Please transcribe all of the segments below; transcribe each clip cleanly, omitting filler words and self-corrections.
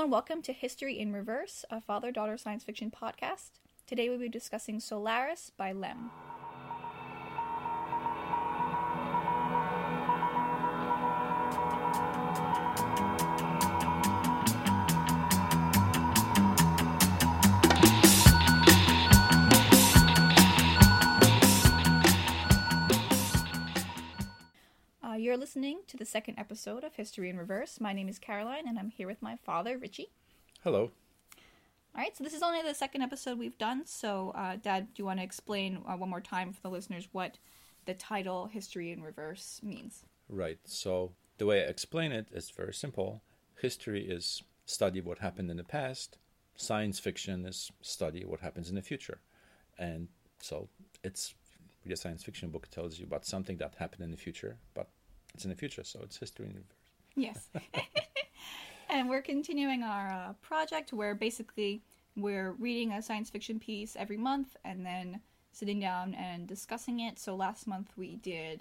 and welcome to History in Reverse, a father-daughter science fiction podcast. Today we'll be discussing Solaris by Lem. You're listening to the second episode of History in Reverse. My name is Caroline, and I'm here with my father, Richie. Hello. All right, so this is only the second episode we've done, so Dad, do you want to explain one more time for the listeners what the title History in Reverse means? Right, so the way I explain it is very simple. History is study what happened in the past. Science fiction is study what happens in the future. And so it's a science fiction book tells you about something that happened in the future, but it's in the future, so it's history in reverse. Yes. And we're continuing our project where basically we're reading a science fiction piece every month and then sitting down and discussing it. So last month we did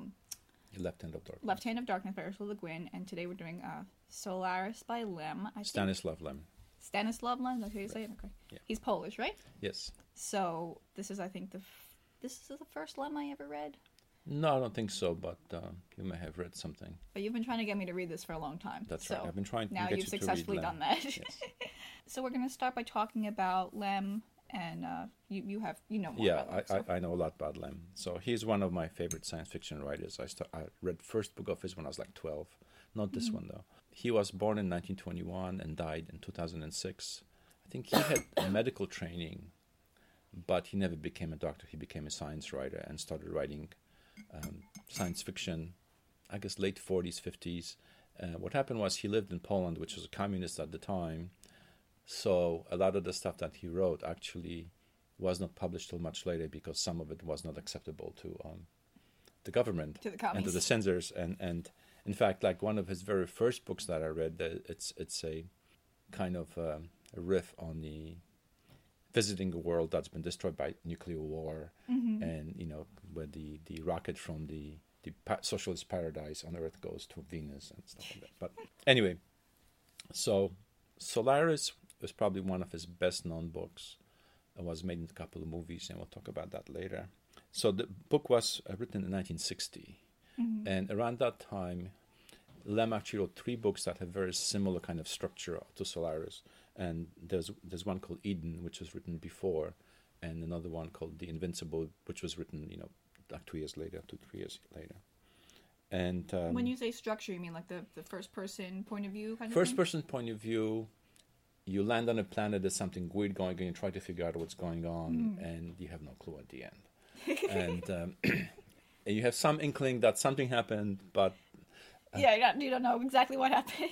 Left Hand of Darkness. Left Hand of Darkness by Ursula Le Guin, and today we're doing Solaris by Lem. Stanislav Lem. Stanislav Lem, that's how you say it? Okay. Yeah. He's Polish, right? Yes. So this is, I think, this is the first Lem I ever read. No, I don't think so, but you may have read something. But you've been trying to get me to read this for a long time. That's right. I've been trying to now get you've you successfully to read done that. Yes. So we're going to start by talking about Lem, and you know more about Lem. Yeah, I know a lot about Lem. So he's one of my favorite science fiction writers. I read first book of his when I was like 12. Not this one, though. He was born in 1921 and died in 2006. I think he had medical training, but he never became a doctor. He became a science writer and started writing science fiction, I guess late 40s, 50s. What happened was he lived in Poland, which was a communist at the time. So a lot of the stuff that he wrote actually was not published till much later because some of it was not acceptable to the government and to the censors. And in fact, like one of his very first books that I read, it's a kind of a riff on the visiting a world that's been destroyed by nuclear war, and where the rocket from the socialist paradise on Earth goes to Venus and stuff like that. But anyway, so Solaris was probably one of his best known books. It was made in a couple of movies, and we'll talk about that later. So the book was written in 1960, and around that time, Lem actually wrote 3 books that have very similar kind of structure to Solaris. And there's one called Eden, which was written before, and another one called The Invincible, which was written, like 2 years later, 2-3 years later. And when you say structure, you mean like the first person point of view kind of first person point of view, you land on a planet, there's something weird going on, and you try to figure out what's going on, and you have no clue at the end. And and you have some inkling that something happened, but you don't know exactly what happened.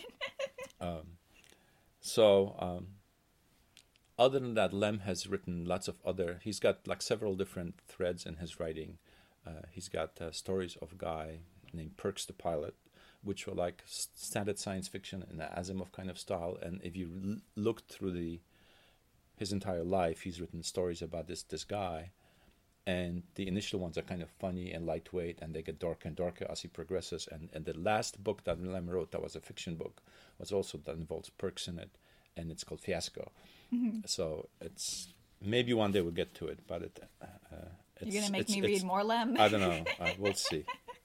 So, other than that, Lem has written lots of he's got like several different threads in his writing. He's got stories of a guy named Perks the Pilot, which were like standard science fiction in the Asimov kind of style. And if you look through his entire life, he's written stories about this guy. And the initial ones are kind of funny and lightweight, and they get darker and darker as he progresses. And the last book that Lem wrote, that was a fiction book, was also that involves Perks in it, and it's called Fiasco. So it's maybe one day we'll get to it, but you're gonna make me read more Lem? I don't know. We'll see.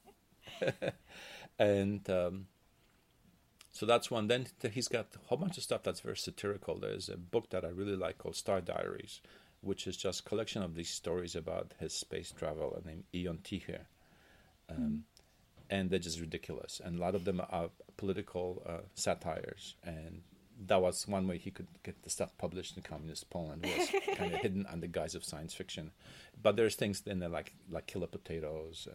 And so that's one. Then he's got a whole bunch of stuff that's very satirical. There's a book that I really like called Star Diaries, which is just a collection of these stories about his space travel named Ion Ticher. And they're just ridiculous. And a lot of them are political satires. And that was one way he could get the stuff published in communist Poland, was kind of hidden under guise of science fiction. But there's things in there like Killer Potatoes.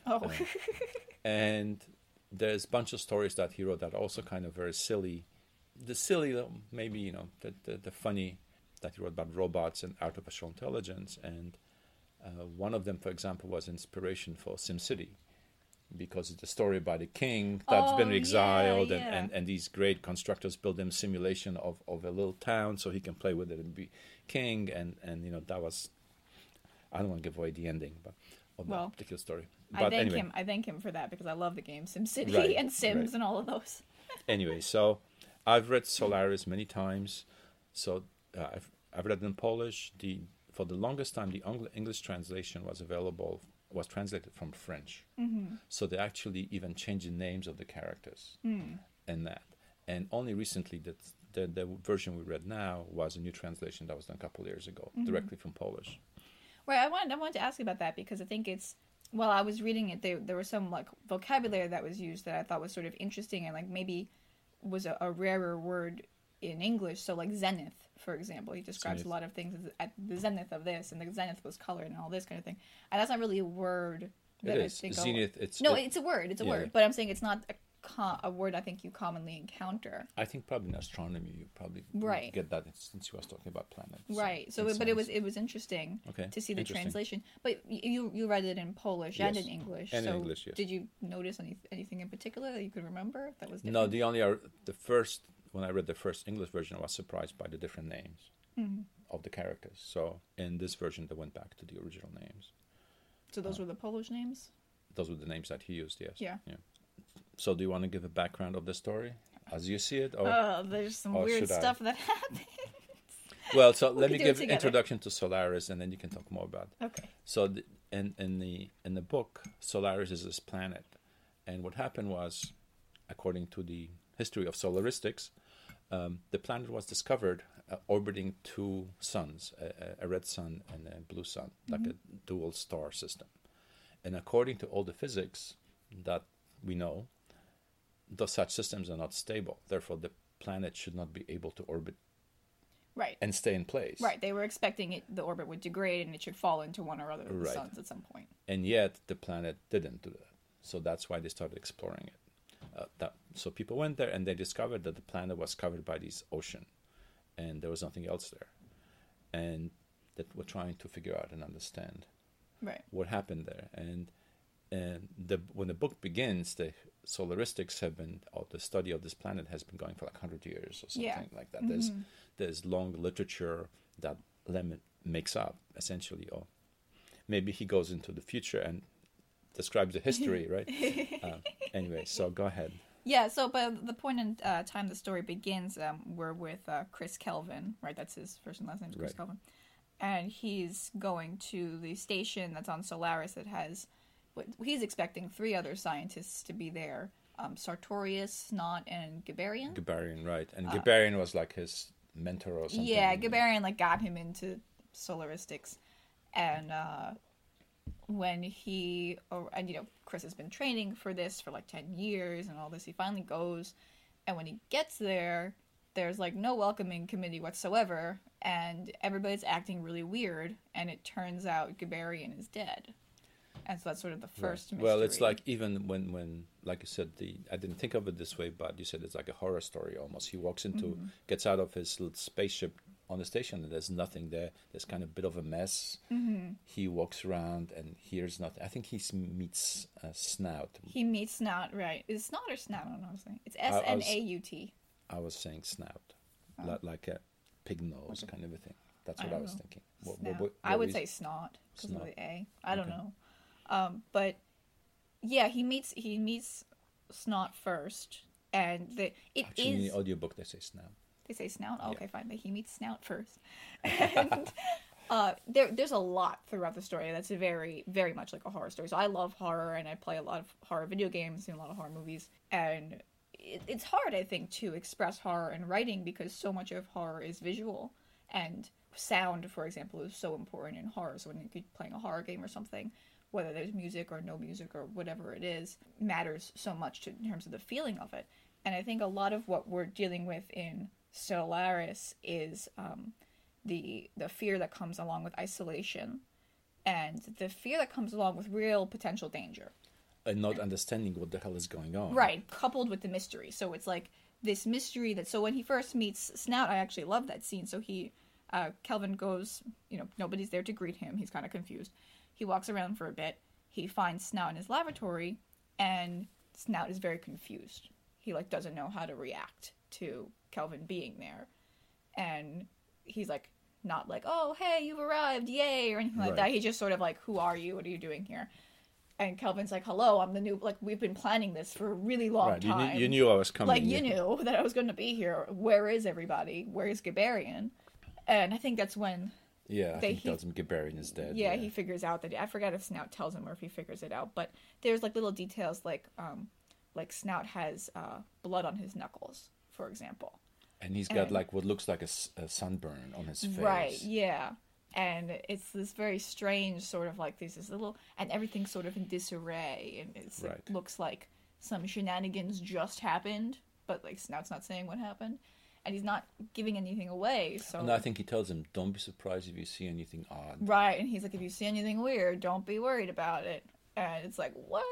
And there's a bunch of stories that he wrote that are also kind of very silly. The silly, maybe, the funny, that he wrote about robots and artificial intelligence. And one of them, for example, was inspiration for SimCity, because it's a story about a king that's been exiled, and these great constructors build him a simulation of a little town so he can play with it and be king. And that was, I don't want to give away the ending, but of that particular story. But I thank him for that, because I love the game SimCity and Sims and all of those. Anyway, so I've read Solaris many times, so I've read it in Polish. For the longest time, the English translation was translated from French. Mm-hmm. So they actually even changed the names of the characters and that. And only recently that the version we read now was a new translation that was done a couple of years ago, directly from Polish. Right, I wanted to ask you about that because I think it's, while I was reading it, there was some like vocabulary that was used that I thought was sort of interesting and like maybe was a rarer word in English. So like zenith, for example, he describes Zenith. a lot of things as at the zenith of this, and the zenith was colored and all this kind of thing. And that's not really a word that It I is. think Zenith, it's a word. It's a Yeah. word, but I'm saying it's not a word I think you commonly encounter. I think probably in astronomy you probably Right. get that since you was talking about planets. Right. So, in but science. it was interesting Okay, to see the interesting. translation. But you read it in Polish and Yes. in English. And in so English, yes. did you notice anything in particular that you could remember that was different? No, when I read the first English version, I was surprised by the different names of the characters. So in this version, they went back to the original names. So those were the Polish names? Those were the names that he used. Yes. Yeah. So do you want to give a background of the story as you see it? Or There's some or weird should I? stuff that happened. well, so let can me do it give together. introduction to Solaris, and then you can talk more about it. Okay. So in the book, Solaris is this planet, and what happened was, according to the history of solaristics, the planet was discovered orbiting two suns, a red sun and a blue sun, like a dual star system. And according to all the physics that we know, those such systems are not stable. Therefore, the planet should not be able to orbit Right. and stay in place. Right. They were expecting the orbit would degrade and it should fall into one or other of the Right. suns at some point. And yet the planet didn't do that. So that's why they started exploring it. So people went there and they discovered that the planet was covered by this ocean and there was nothing else there. And that we're trying to figure out and understand Right. what happened there. And when the book begins, the solaristics have been, or the study of this planet has been going for like 100 years or something like that. There's long literature that Lemon makes up, essentially. Or maybe he goes into the future and describes the history, right? Anyway, so go ahead. Yeah, so by the point in time the story begins, we're with Chris Kelvin, right? That's his first and last name is Chris Right. Kelvin. And he's going to the station that's on Solaris that has, what he's expecting 3 other scientists to be there. Sartorius, Snot, and Gabarian. Gabarian, right. And Gabarian was like his mentor or something. Yeah, Gabarian like got him into solaristics. And when Chris has been training for this for like 10 years and all this, he finally goes, and when he gets there, there's like no welcoming committee whatsoever, and everybody's acting really weird, and it turns out Gabarian is dead. And so that's sort of the first mystery. Well, it's like even when like you said, I didn't think of it this way, but you said it's like a horror story almost. He walks into, gets out of his little spaceship on the station, and there's nothing there. There's kind of a bit of a mess. He walks around and hears nothing. I think he meets Snout. He meets Snout, right? Is it Snot or Snout? I don't know what I'm saying. It's S-N-A-U-T. I was saying Snout, like a pig nose kind of a thing. That's what I was thinking. I would say Snot because of Snot. the A. I don't know. But yeah, he meets Snot first, and Actually, in the audiobook they say Snout. They say Snout? Oh, okay, fine. But he meets Snout first. And there's a lot throughout the story that's very, very much like a horror story. So I love horror, and I play a lot of horror video games and a lot of horror movies. And it's hard, I think, to express horror in writing because so much of horror is visual. And sound, for example, is so important in horror. So when you're playing a horror game or something, whether there's music or no music or whatever it is, matters so much in terms of the feeling of it. And I think a lot of what we're dealing with in Solaris is the fear that comes along with isolation and the fear that comes along with real potential danger. And not understanding what the hell is going on. Right, coupled with the mystery. So it's like this mystery that, so when he first meets Snout, I actually love that scene. So Kelvin goes, nobody's there to greet him. He's kind of confused. He walks around for a bit. He finds Snout in his laboratory, and Snout is very confused. He doesn't know how to react to Kelvin being there. And he's not like, oh, hey, you've arrived, yay, or anything like that. He's just sort of like, who are you? What are you doing here? And Kelvin's like, hello, I'm the new, like, we've been planning this for a really long Right. time. You knew I was coming. Like, you knew that I was going to be here. Where is everybody? Where is Gibarian? And I think that's when... Yeah, I think he tells him Gibarian is dead. Yeah, he figures out that... I forgot if Snout tells him or if he figures it out. But there's, like, little details, like Snout has blood on his knuckles, for example. And he's got, like, what looks like a sunburn on his face. Right, yeah. And it's this very strange sort of, like, there's this little... And everything's sort of in disarray. And it looks like some shenanigans just happened. But, like, Snout's not saying what happened. And he's not giving anything away, so... And I think he tells him, don't be surprised if you see anything odd. Right, and he's like, if you see anything weird, don't be worried about it. And it's like, what?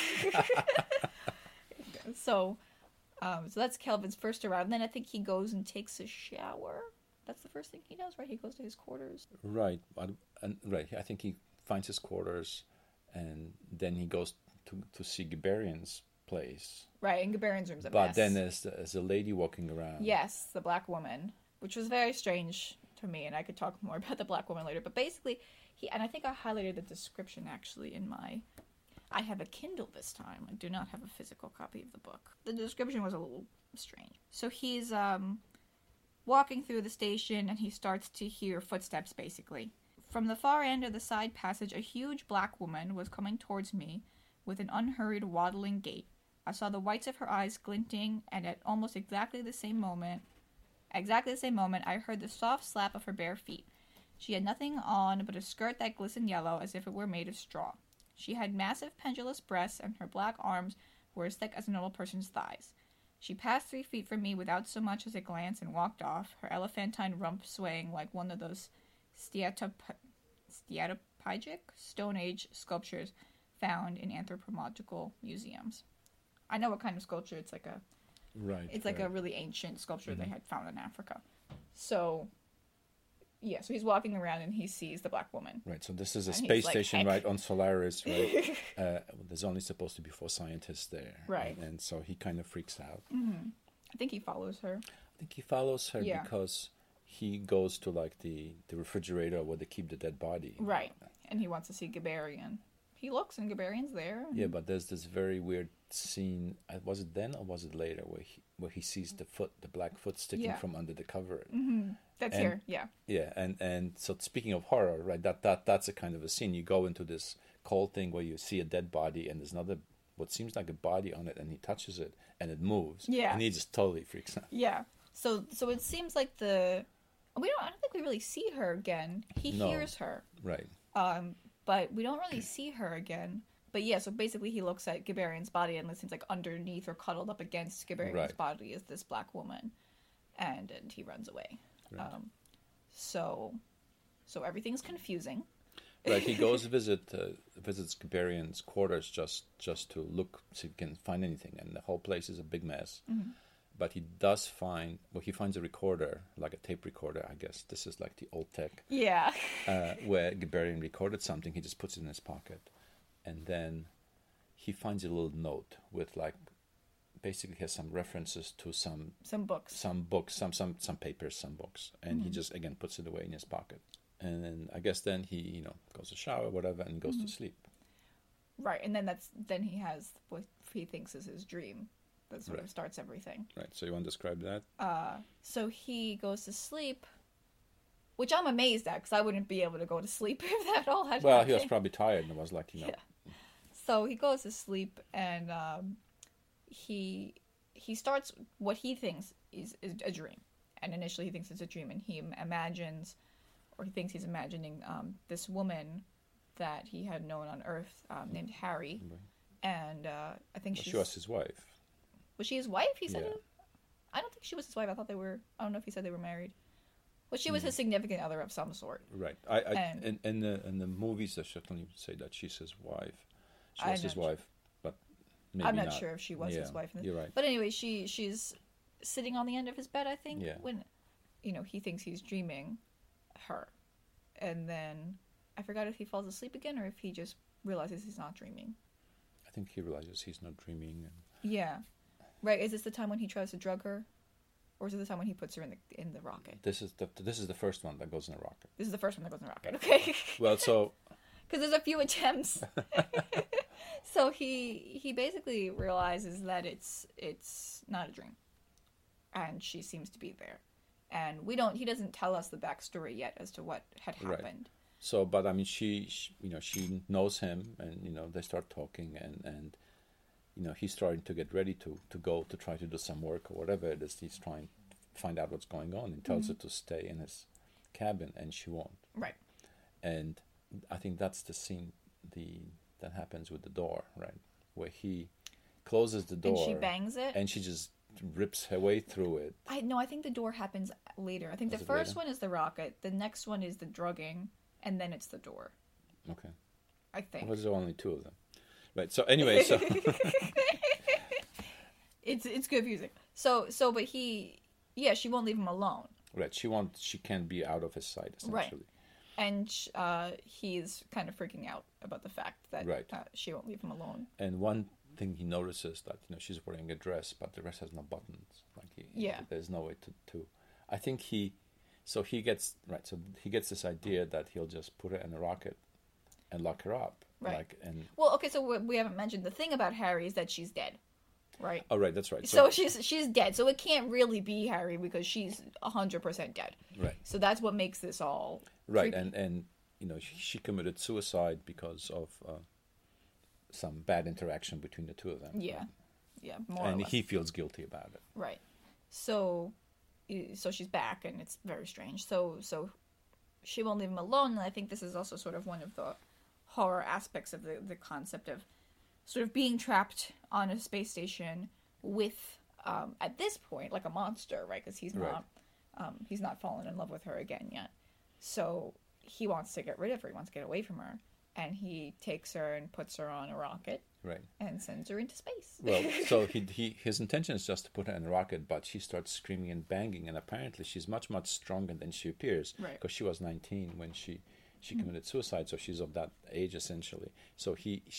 So that's Kelvin's first arrival. And then I think he goes and takes a shower. That's the first thing he does, right? He goes to his quarters. Right, right. I think he finds his quarters, and then he goes to see Gibarian's place. Right, and Gibarian's room's a mess. But then there's a lady walking around. Yes, the black woman, which was very strange to me, and I could talk more about the black woman later. But basically, and I think I highlighted the description actually in my... I have a Kindle this time. I do not have a physical copy of the book. The description was a little strange. So he's walking through the station, and he starts to hear footsteps, basically. From the far end of the side passage, a huge black woman was coming towards me with an unhurried, waddling gait. I saw the whites of her eyes glinting, and at almost exactly the same moment, I heard the soft slap of her bare feet. She had nothing on but a skirt that glistened yellow as if it were made of straw. She had massive pendulous breasts, and her black arms were as thick as a normal person's thighs. She passed 3 feet from me without so much as a glance and walked off, her elephantine rump swaying like one of those steatopygic Stone Age sculptures found in anthropological museums. I know what kind of sculpture. It's like a like a really ancient sculpture they had found in Africa. So, yeah, so he's walking around and he sees the black woman. Right, so this is a space station, right, on Solaris, right? There's only supposed to be 4 scientists there. Right. And so he kind of freaks out. Mm-hmm. I think he follows her. Because he goes to, like, the refrigerator where they keep the dead body. Right, and he wants to see Gibarian. He looks, and Gibarian's there. Yeah, but there's this very weird scene. Was it then or was it later where he sees the black foot sticking from under the cover? Mm-hmm. That's here, yeah. Yeah, and so speaking of horror, right? That's a kind of a scene. You go into this cold thing where you see a dead body, and there's another what seems like a body on it, and he touches it, and it moves. Yeah, and he just totally freaks out. Yeah. So it seems like I don't think we really see her again. He hears her. Right. But we don't really see her again. But yeah, so basically he looks at Gibarian's body, and it seems like underneath or cuddled up against Gibarian's body is this black woman, and he runs away. Right. So everything's confusing. Right, he goes visits Gibarian's quarters just to look see if he can find anything, and the whole place is a big mess. Mm-hmm. But he does he finds a recorder, like a tape recorder, I guess. This is like the old tech. Yeah. Where Gibarian recorded something, he just puts it in his pocket. And then he finds a little note with, like, basically has some references to some books. Some papers, some books. And he just, again, puts it away in his pocket. And then I guess then he, goes to shower, whatever, and goes to sleep. Right, and then he has what he thinks is his dream. That sort of starts everything. Right. So you want to describe that? So he goes to sleep, which I'm amazed at because I wouldn't be able to go to sleep if that all had. Well, he was probably tired and was like, Yeah. So he goes to sleep and he starts what he thinks is a dream, and initially he thinks it's a dream, and he thinks he's imagining this woman that he had known on Earth named Harry, and I think she was his wife. Was she his wife? He said it? I don't think she was his wife. I thought I don't know if he said they were married. Well, she was his significant other of some sort. Right. In the movies, they certainly say that she's his wife. She was his wife, but maybe I'm not sure if she was his wife. You're right. But anyway, she's sitting on the end of his bed, I think, when, he thinks he's dreaming her. And then I forgot if he falls asleep again or if he just realizes he's not dreaming. I think he realizes he's not dreaming. Yeah. Right, is this the time when he tries to drug her? Or is it the time when he puts her in the rocket? This is the first one that goes in the rocket. This is the first one that goes in the rocket, okay. Well, so... Because there's a few attempts. So he basically realizes that it's not a dream, and she seems to be there, and he doesn't tell us the backstory yet as to what had Right. happened. So, but I mean, she she knows him, and they start talking, and he's starting to get ready to go to try to do some work or whatever it is. He's trying to find out what's going on, and tells her to stay in his cabin, and she won't. Right. And I think that's the scene that happens with the door, right, where he closes the door, And she bangs it. and she just rips her way through it. I think the door happens later. I think Was the it first later? one is the rocket, the next one is the drugging, and then it's the door. Okay, I think. well, there's only two of them, right? So anyway, so It's confusing. But she won't leave him alone. right, she can't be out of his sight essentially. And he's kind of freaking out about the fact that Right. she won't leave him alone. And one thing he notices that she's wearing a dress, but the dress has no buttons. Like there's no way to. I think he gets right. So he gets this idea that he'll just put her in a rocket and lock her up. Right. And Well, okay, so we haven't mentioned the thing about Harry is that she's dead, right? oh right, that's right. So she's dead. So it can't really be Harry because she's 100% dead. right, So that's what makes this all right, creepy. and she committed suicide because of some bad interaction between the two of them. Yeah, more or And less. he feels guilty about it. Right. So she's back, and it's very strange. So she won't leave him alone, and I think this is also sort of one of the horror aspects of the concept of sort of being trapped on a space station with, at this point, like a monster, right? Because he's not fallen in love with her again yet. So he wants to get rid of her. He wants to get away from her. And he takes her and puts her on a rocket Right. and sends her into space. Well, so his intention is just to put her in a rocket, but she starts screaming and banging, and apparently she's much stronger than she appears, Right. because she was 19 when she committed suicide, so she's of that age essentially. So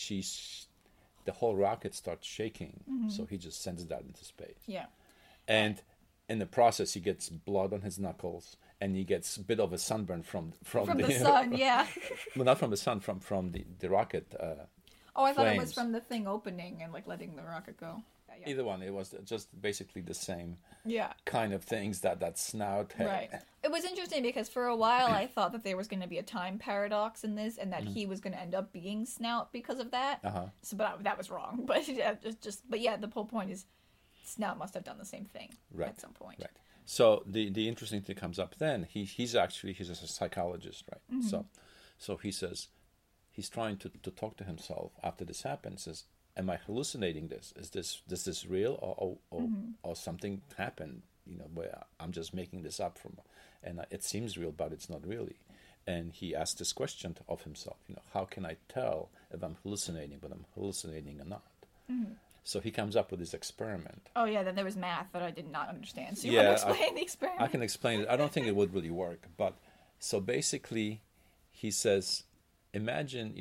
the whole rocket starts shaking, so he just sends that into space, Yeah. and in the process he gets blood on his knuckles, and he gets a bit of a sunburn from From the sun, yeah. well, not from the sun, from the rocket. Oh, I thought it was Flames. from the thing opening and like letting the rocket go. Yeah. Either one, it was just basically the same Yeah. kind of things that snout had. Right. It was interesting because for a while I thought that there was going to be a time paradox in this, and that he was going to end up being Snout because of that. Uh-huh. So, but that was wrong. But but yeah, the whole point is Snout must have done the same thing Right. at some point. Right. So the interesting thing comes up then. He's a psychologist, right? So he says he's trying to talk to himself after this happens. Says, "Am I hallucinating this? Is this real, or something happened? Where I'm just making this up from, and it seems real, but it's not really." And he asked this question of himself. How can I tell if I'm hallucinating, but I'm hallucinating or not? So he comes up with this experiment. Oh yeah, then there was math that I did not understand. So you Yeah, want to explain the experiment? I can explain it. I don't think it would really work. But so basically, he says, imagine,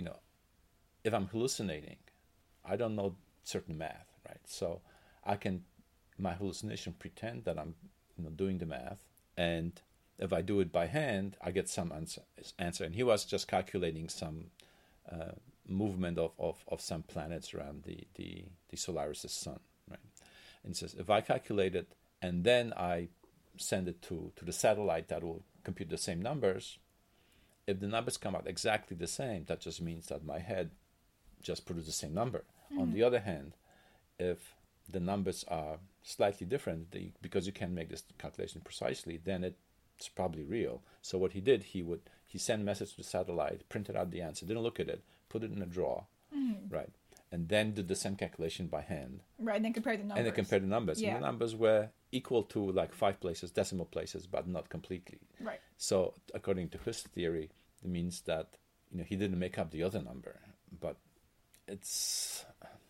if I'm hallucinating, I don't know certain math, right? So I can, my hallucination, pretend that I'm, doing the math. And if I do it by hand, I get some answer. And he was just calculating some movement of some planets around the Solaris' sun, right? And says, if I calculate it and then I send it to the satellite that will compute the same numbers, if the numbers come out exactly the same, that just means that my head just produced the same number. On the other hand, if the numbers are slightly different, because you can't make this calculation precisely, then it's probably real. So what he did, he sent a message to the satellite, printed out the answer, didn't look at it, put it in a drawer, right? And then did the same calculation by hand. Right, and then compare the numbers. And then compare the numbers. Yeah. And the numbers were equal to like 5 places, decimal places, but not completely. Right. So according to his theory, it means that he didn't make up the other number, but it's.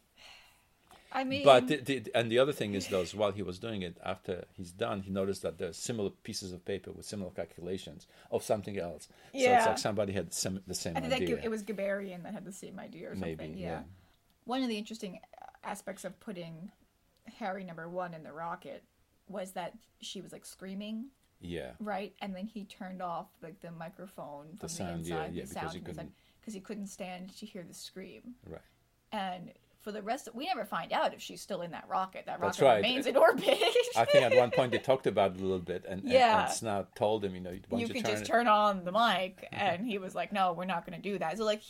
I mean, But the other thing is, though, is while he was doing it, after he's done, he noticed that there are similar pieces of paper with similar calculations of something else. So it's Yeah. like somebody had the same I think idea. it was Gabarian that had the same idea or something. Maybe, yeah. yeah. One of the interesting aspects of putting Harry #1 in the rocket was that she was like screaming, Yeah. right? And then he turned off like the microphone from The sound, the inside, yeah, the because sound he from the inside, couldn't- because he couldn't stand to hear the scream. Right. And for the rest, we never find out if she's still in that rocket. That That's rocket right. remains in orbit. I think at one point they talked about it a little bit, and Snout told him, you could just turn on the mic, and he was like, "No, we're not going to do that." So like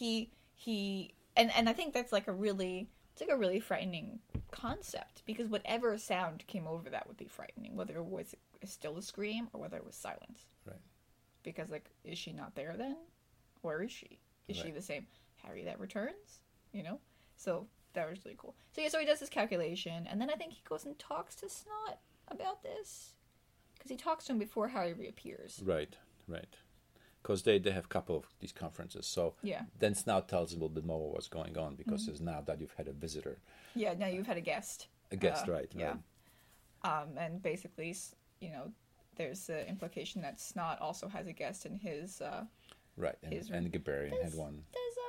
and I think that's like it's like a really frightening concept, because whatever sound came over that would be frightening, whether it was still a scream or whether it was silence. Right. Because like, is she not there then, or is she? Is she the same Harry that returns? So. That was really cool. So so he does this calculation, and then I think he goes and talks to Snot about this, because he talks to him before Harry reappears. Right. Because they have a couple of these conferences. So then Snout tells him a little bit more what's going on, because it's now that you've had a visitor. Yeah, now you've had a guest. A guest, right. Yeah. And basically, there's the implication that Snot also has a guest in his... right, and Gabarian had one.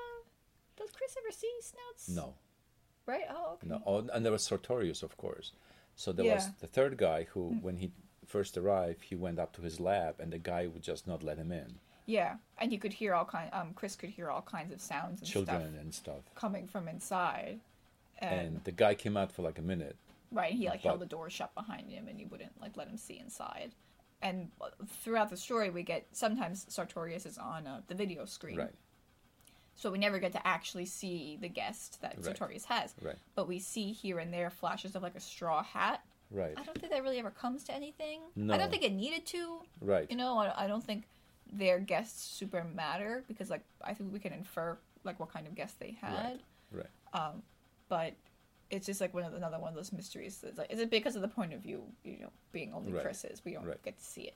Does Chris ever see Snout's... No. Right? Oh, okay. No, and there was Sartorius, of course. So there was the third guy who, when he first arrived, he went up to his lab, and the guy would just not let him in. Yeah, and he could hear Chris could hear all kinds of sounds and children and stuff coming from inside. And the guy came out for like a minute. Right, he held the door shut behind him, and he wouldn't let him see inside. And throughout the story, we get sometimes Sartorius is on the video screen. Right. So we never get to actually see the guest that Sartorius has. Right. But we see here and there flashes of like a straw hat. Right. I don't think that really ever comes to anything. No. I don't think it needed to. Right. I don't think their guests super matter, because like I think we can infer like what kind of guest they had. Right. But it's just like another one of those mysteries. That's like, is it because of the point of view, being only Chris's? We don't get to see it.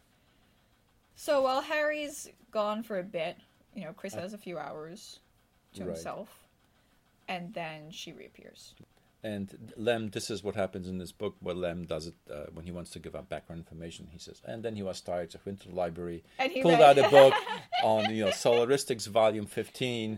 So while Harry's gone for a bit, Chris has a few hours to himself, and then she reappears. And Lem, this is what happens in this book, where Lem does it when he wants to give out background information. He says, and then he was tired, so he went to the library, pulled out a book on Solaristics Volume 15,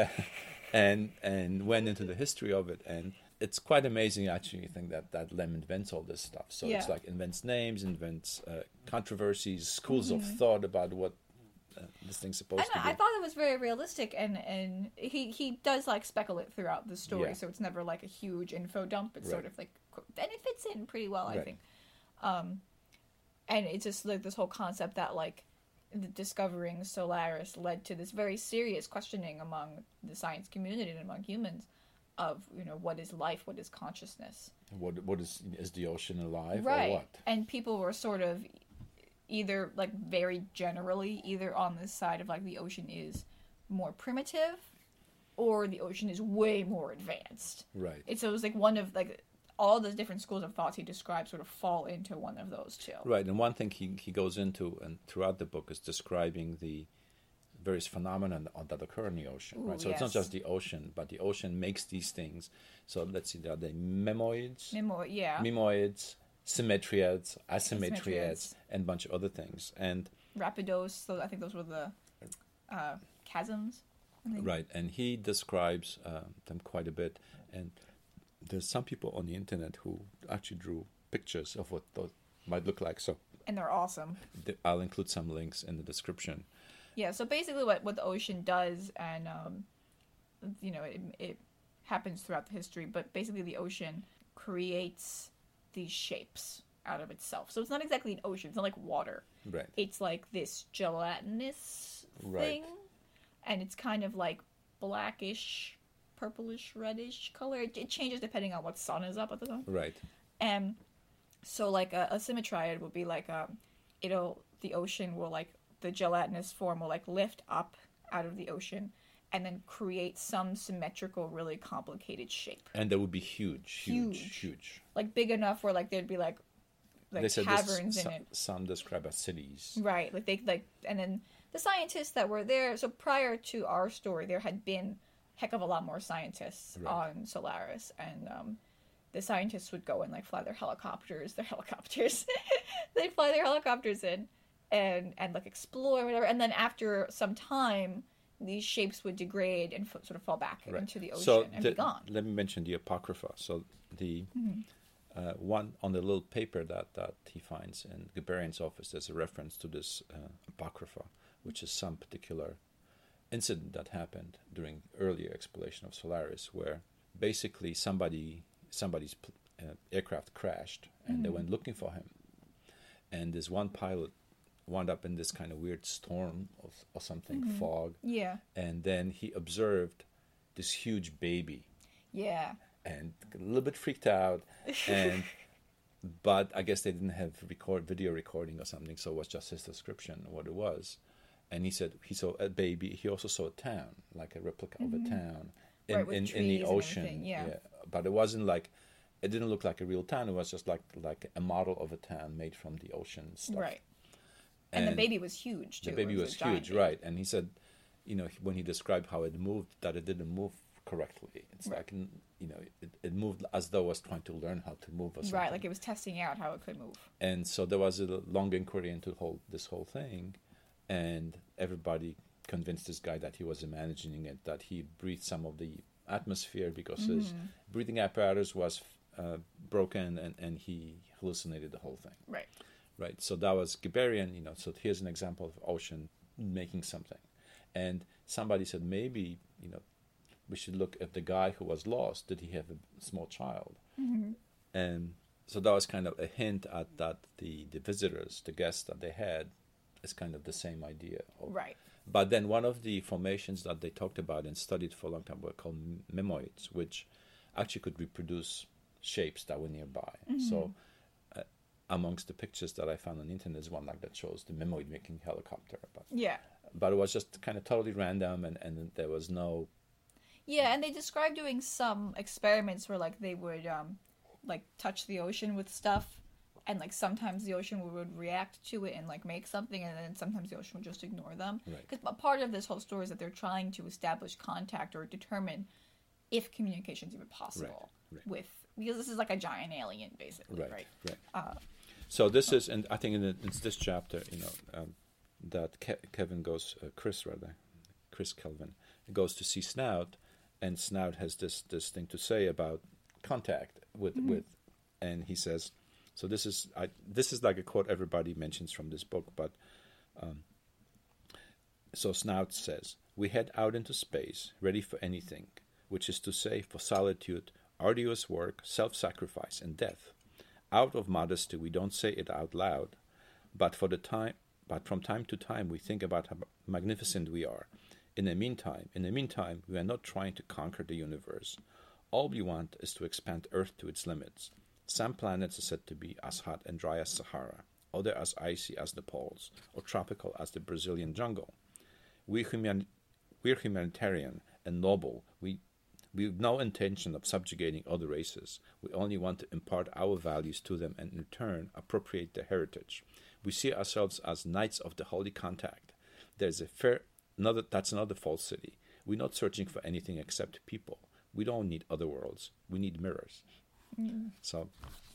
and went into the history of it. And it's quite amazing, actually, I think, that Lem invents all this stuff. So it's like invents names, invents controversies, schools of thought about what this thing's supposed to be. I thought it was very realistic, and he does like speculate throughout the story, so it's never like a huge info dump. It's sort of like, and it fits in pretty well, I think. And it's just like this whole concept that like discovering Solaris led to this very serious questioning among the science community and among humans of what is life, what is consciousness, what is the ocean alive, right? Or what? And people were sort of either like very generally either on this side of like the ocean is more primitive or the ocean is way more advanced. Right. It was like one of like all the different schools of thoughts he describes sort of fall into one of those two. Right. And one thing he goes into and throughout the book is describing the various phenomena that occur in the ocean. Right. So it's not just the ocean, but the ocean makes these things. So let's see, there are the memoids, symmetriads, asymmetriads, and a bunch of other things. And rapidos, so I think those were the chasms. Right, and he describes them quite a bit. And there's some people on the internet who actually drew pictures of what those might look like. So, and they're awesome. I'll include some links in the description. Yeah, so basically what the ocean does, and it happens throughout the history, but basically the ocean creates these shapes out of itself. So it's not exactly an ocean. It's not like water. Right. It's like this gelatinous thing, and it's kind of like blackish, purplish, reddish color. It changes depending on what sun is up at the time. Right. And so like a symmetriad would be like the ocean will like the gelatinous form will like lift up out of the ocean and then create some symmetrical, really complicated shape. And that would be huge. Like big enough where like there'd be like caverns in it. Some describe as cities. Right. And then the scientists that were there. So prior to our story, there had been a heck of a lot more scientists on Solaris, and the scientists would go and like fly their helicopters. They'd fly their helicopters in and like explore whatever. And then after some time, these shapes would degrade and sort of fall back into the ocean and be gone. Let me mention the Apocrypha. So the one on the little paper that he finds in Gabarian's office, there's a reference to this Apocrypha, which is some particular incident that happened during earlier exploration of Solaris, where basically somebody's aircraft crashed, and they went looking for him. And this one pilot wound up in this kind of weird storm or something, fog. Yeah. And then he observed this huge baby, Yeah. and a little bit freaked out. And but I guess they didn't have video recording or something, so it was just his description of what it was. And he said he saw a baby. He also saw a town, like a replica of a town Right, with in trees the and ocean. everything, yeah. But it wasn't like, it didn't look like a real town. It was just like a model of a town made from the ocean stuff. Right. And the baby was huge too. The baby It was a giant huge, baby. right? And he said, when he described how it moved, that it didn't move correctly. It's Right. like, it moved as though it was trying to learn how to move or something. Right, like it was testing out how it could move. And so there was a long inquiry into this whole thing, and everybody convinced this guy that he was imagining it, that he breathed some of the atmosphere because his breathing apparatus was broken, and he hallucinated the whole thing. Right. Right. So that was Giberian, so here's an example of ocean making something. And somebody said, maybe, we should look at the guy who was lost. Did he have a small child? And so that was kind of a hint at that the visitors, the guests that they had, is kind of the same idea. Right. But then one of the formations that they talked about and studied for a long time were called memoids, which actually could reproduce shapes that were nearby. So amongst the pictures that I found on the internet is one like that shows the memoid making helicopter. But it was just kind of totally random, and there was no... Yeah, and they described doing some experiments where like they would like touch the ocean with stuff, and like sometimes the ocean would react to it and like make something, and then sometimes the ocean would just ignore them. Right. Because a part of this whole story is that they're trying to establish contact or determine if communication is even possible with, because this is like a giant alien basically, right? So this is, and I think in this chapter, that Kevin goes, Chris Kelvin goes to see Snout, and Snout has this thing to say about contact with, and he says, so this is like a quote everybody mentions from this book, but so Snout says, "We head out into space, ready for anything, which is to say, for solitude, arduous work, self-sacrifice, and death. Out of modesty, we don't say it out loud, but from time to time, we think about how magnificent we are. In the meantime, we are not trying to conquer the universe. All we want is to expand Earth to its limits. Some planets are said to be as hot and dry as Sahara, others as icy as the poles, or tropical as the Brazilian jungle. We're humanitarian and noble. We've no intention of subjugating other races. We only want to impart our values to them and in return appropriate their heritage. We see ourselves as knights of the holy contact. That's another false city. We're not searching for anything except people. We don't need other worlds. We need mirrors." So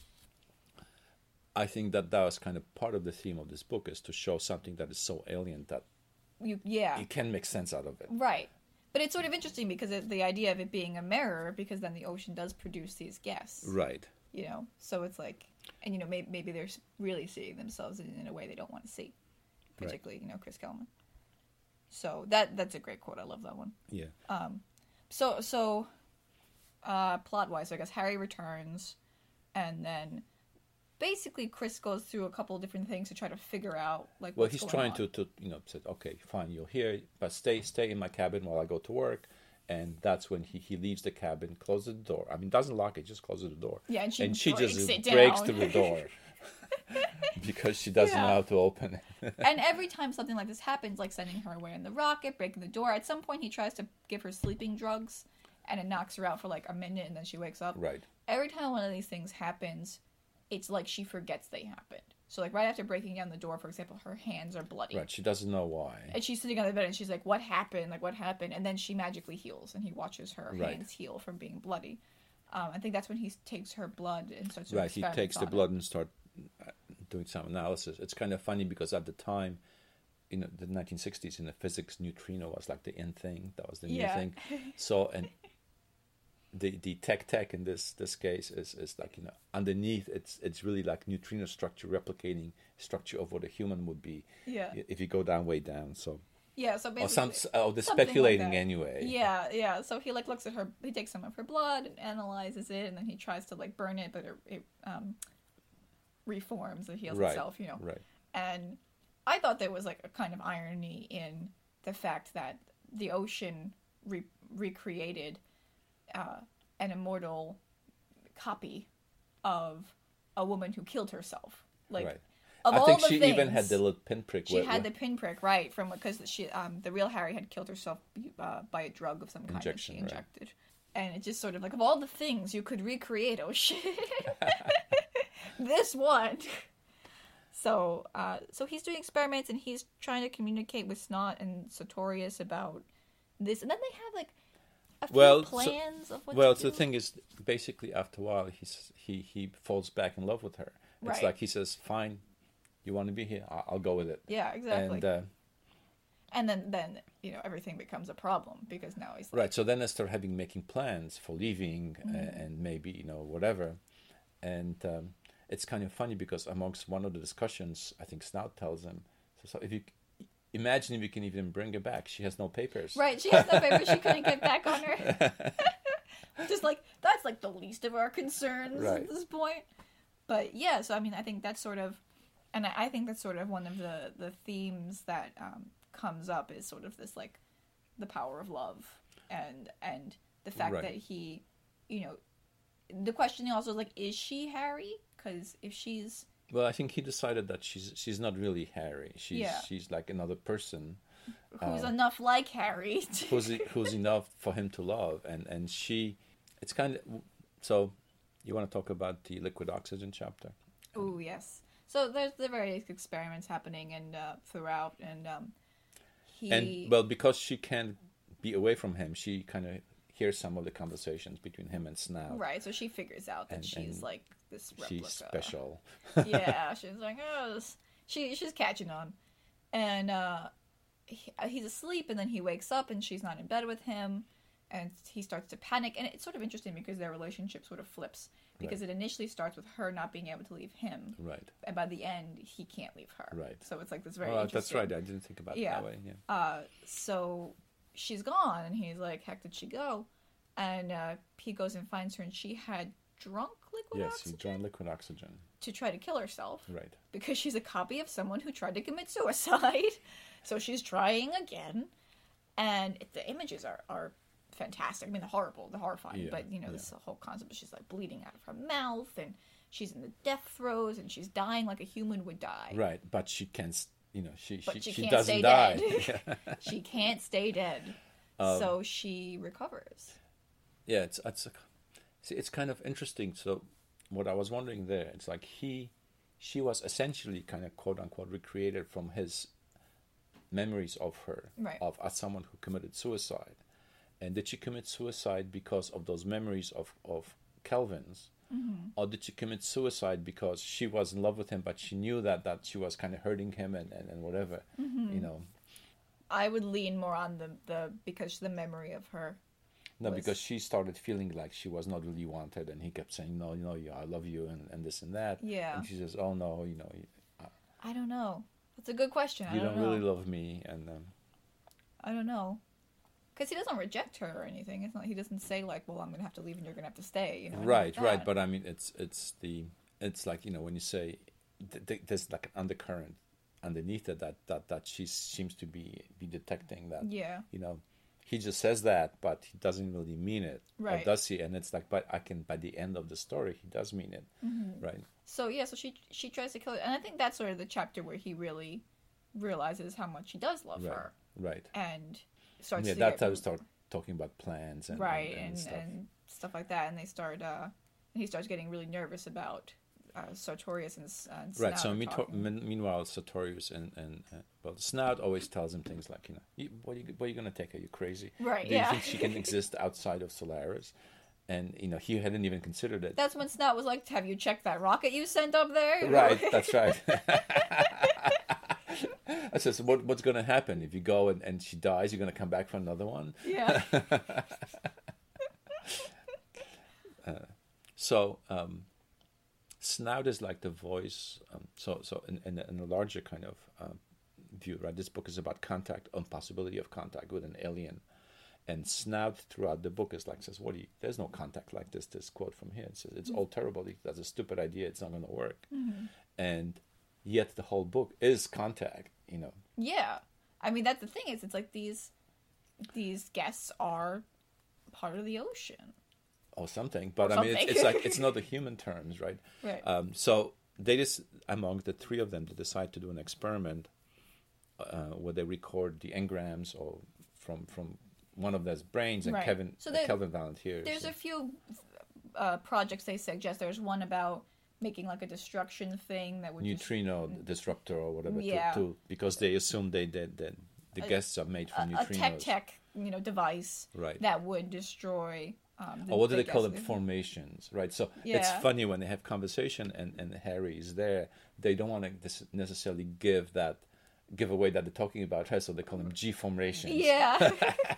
I think that was kind of part of the theme of this book, is to show something that is so alien that you can make sense out of it. Right. But it's sort of interesting because the idea of it being a mirror, because then the ocean does produce these guests. Right. So it's like, and maybe they're really seeing themselves in a way they don't want to see, particularly Chris Kelman. So that's a great quote. I love that one. Yeah. So plot wise, I guess Harry returns, and then basically Chris goes through a couple of different things to try to figure out like. Well, he's trying to say, okay, fine, you're here, but stay in my cabin while I go to work. And that's when he leaves the cabin, closes the door. I mean, doesn't lock it, just closes the door. Yeah, and she just breaks through the door because she doesn't know how to open it. And every time something like this happens, like sending her away in the rocket, breaking the door, at some point he tries to give her sleeping drugs, and it knocks her out for like a minute, and then she wakes up. Right. Every time one of these things happens, it's like she forgets they happened. So like right after breaking down the door, for example, her hands are bloody. Right, she doesn't know why. And she's sitting on the bed and she's like, what happened? Like, what happened? And then she magically heals, and he watches her hands heal from being bloody. I think that's when he takes her blood and starts doing experiments. He takes the blood and starts doing some analysis. It's kind of funny because at the time, in the 1960s, in the physics, neutrino was like the in thing. That was the new thing. So, and the tech in this case is like, underneath it's really like neutrino structure replicating structure of what a human would be if you go way down. So Yeah, so or basically, they're something like speculating that. anyway. Yeah, yeah. So he like looks at her. He takes some of her blood and analyzes it, and then he tries to like burn it, but it reforms and heals Right, itself. right, And I thought there was like a kind of irony in the fact that the ocean recreated an immortal copy of a woman who killed herself. Like, right. of I all think the she things, even had the little pinprick. she had the pinprick, right, from because she the real Harry had killed herself by a drug of some kind that she Injection, right. injected. And it's just sort of like, of all the things you could recreate, oh shit, this one. So he's doing experiments and he's trying to communicate with Snot and Sartorius about this, and then they have like a few plans of what to do. So the thing is, basically, after a while, he falls back in love with her. It's Right. like he says, "Fine, you want to be here? I'll go with it." Yeah, exactly. And And then everything becomes a problem because now he's like, right, so then they start making plans for leaving and maybe whatever, and it's kind of funny because amongst one of the discussions, I think Snout tells him, so if you imagine if you can even bring her back, she has no papers. right, she has no papers, she couldn't get back on her. Just like that's like the least of our concerns Right. at this point. But yeah, so I mean, I think that's sort of, and I think that's sort of one of the themes that comes up is sort of this like the power of love and the fact Right. that he, the question also is like, is she Harry? Because if she's Well, I think he decided that she's not really Harry. She's like another person who's enough like Harry, who's enough for him to love, and she, it's kind of, so you want to talk about the liquid oxygen chapter? Oh yes. So there's the various experiments happening and throughout, and he And well, because she can't be away from him, she kind of hears some of the conversations between him and Snout. right. So she figures out that And- she's and like this replica. She's special. Yeah, she's like, she's catching on, and he's asleep, and then he wakes up, and she's not in bed with him, and he starts to panic, and it's sort of interesting because their relationship sort of flips. Because Right. it initially starts with her not being able to leave him, Right. and by the end, he can't leave her. Right. So it's like this very Oh, interesting. that's right. I didn't think about it Yeah. that way. Yeah. So she's gone, and he's like, "Heck, did she go?" And he goes and finds her, and she had drunk liquid Yes, he oxygen drank liquid oxygen. to try to kill herself Right. because she's a copy of someone who tried to commit suicide. So she's trying again, and the images are fantastic. I mean, they're horrifying, Yeah, but yeah. this whole concept, she's like bleeding out of her mouth, and she's in the death throes, and she's dying like a human would die. Right, but she can't. She can't doesn't stay die. dead. She can't stay dead, so she recovers. Yeah, it's kind of interesting. So, what I was wondering there, it's like she was essentially kind of quote unquote recreated from his memories of her, Right. as someone who committed suicide. And did she commit suicide because of those memories of Kelvin's? Mm-hmm. Or did she commit suicide because she was in love with him, but she knew that she was kind of hurting him and whatever, Mm-hmm. I would lean more on the because the memory of her. No, was- because she started feeling like she was not really wanted, and he kept saying, "No, I love you," and this and that. Yeah. And she says, "Oh no, I don't know. That's a good question. you I don't don't know. really love me." And I don't know. Because he doesn't reject her or anything. It's not. He doesn't say like, "Well, I'm gonna have to leave and you're gonna have to stay." anything right. like that. But I mean, it's like when you say there's like an undercurrent underneath it that she seems to be detecting that. Yeah. He just says that, but he doesn't really mean it, or Right. does he? And it's like, but by the end of the story, he does mean it, Mm-hmm. right? So yeah. So she tries to kill her, and I think that's sort of the chapter where he really realizes how much he does love Right. her, Right. and starts. Yeah, to that's get- how we start talking about plans and right and stuff. and stuff like that, and they start. And he starts getting really nervous about Sartorius and Right. Snout So are talking. meanwhile, Sartorius and Snout always tells him things like, what are you going to take her? You crazy? Right, Do you yeah. think she can exist outside of Solaris? And he hadn't even considered it. That's when Snout was like, "Have you checked that rocket you sent up there?" Right. That's right. I says, what's going to happen if you go and she dies? You're going to come back for another one? Yeah. So Snout is like the voice. So in a larger kind of view, right? This book is about contact, impossibility of contact with an alien. And Snout throughout the book is like, says, there's no contact like this quote from here. It says, it's all terrible. That's a stupid idea. It's not going to work. And yet the whole book is contact, Yeah. I mean, that's the thing is, it's like these guests are part of the ocean. Or something. But Or I mean, something. it's like, it's not the human terms, right? Right. So they just, among the three of them, they decide to do an experiment where they record the engrams or from one of them's brains, and Right. Kelvin volunteers. There's a few projects they suggest. There's one about making like a destruction thing that would neutrino disruptor or whatever, Yeah. because they assume the guests are made from a neutrinos. tech device Right. that would destroy. Or what do the they call guests. them? Formations, right? So it's Yeah. funny when they have conversation and Harry is there. They don't want to necessarily give away that they're talking about her, so they call them G formations. Yeah.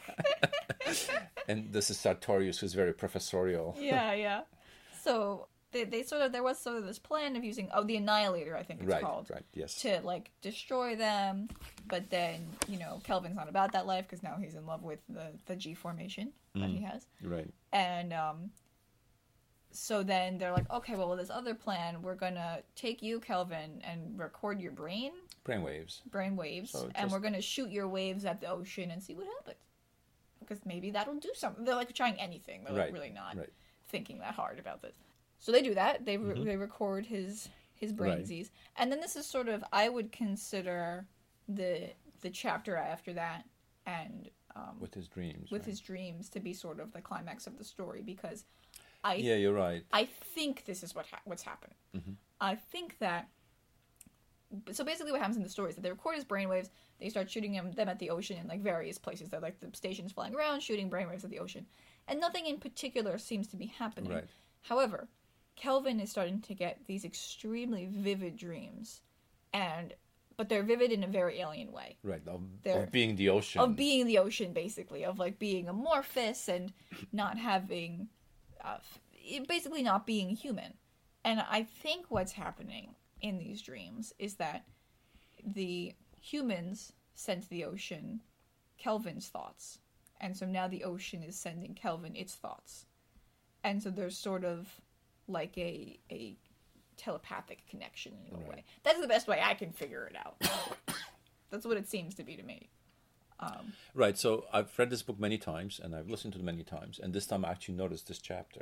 And this is Sartorius, who's very professorial. yeah. So they sort of, there was sort of this plan of using the Annihilator, I think it's called, Right, yes. to like destroy them, but then Kelvin's not about that life because now he's in love with the G formation that he has, Right. and so then they're like, okay, well, with this other plan, we're gonna take you, Kelvin, and record your brain Brainwaves. waves, So and we're gonna shoot your waves at the ocean and see what happens, because maybe that'll do something. They're like trying anything. They're like really not thinking that hard about this. So they do that. They record his brainsies, and then this is sort of, I would consider the chapter after that, and With his dreams. his dreams to be sort of the climax of the story, because Yeah, you're right. I think this is what's happening. I think that. So basically, what happens in the story is that they record his brainwaves. They start shooting them at the ocean in like various places. They're like the stations flying around, shooting brainwaves at the ocean, and nothing in particular seems to be happening. Right. However, Kelvin is starting to get these extremely vivid dreams, but they're vivid in a very alien way. Right, of being the ocean. Of being the ocean, basically, of like being amorphous and not having, basically not being human. And I think what's happening in these dreams is that the humans sent to the ocean Kelvin's thoughts. And so now the ocean is sending Kelvin its thoughts. And so there's sort of like a telepathic connection in a way. That's the best way I can figure it out. That's what it seems to be to me. Right, so I've read this book many times, and I've listened to it many times, and this time I actually noticed this chapter.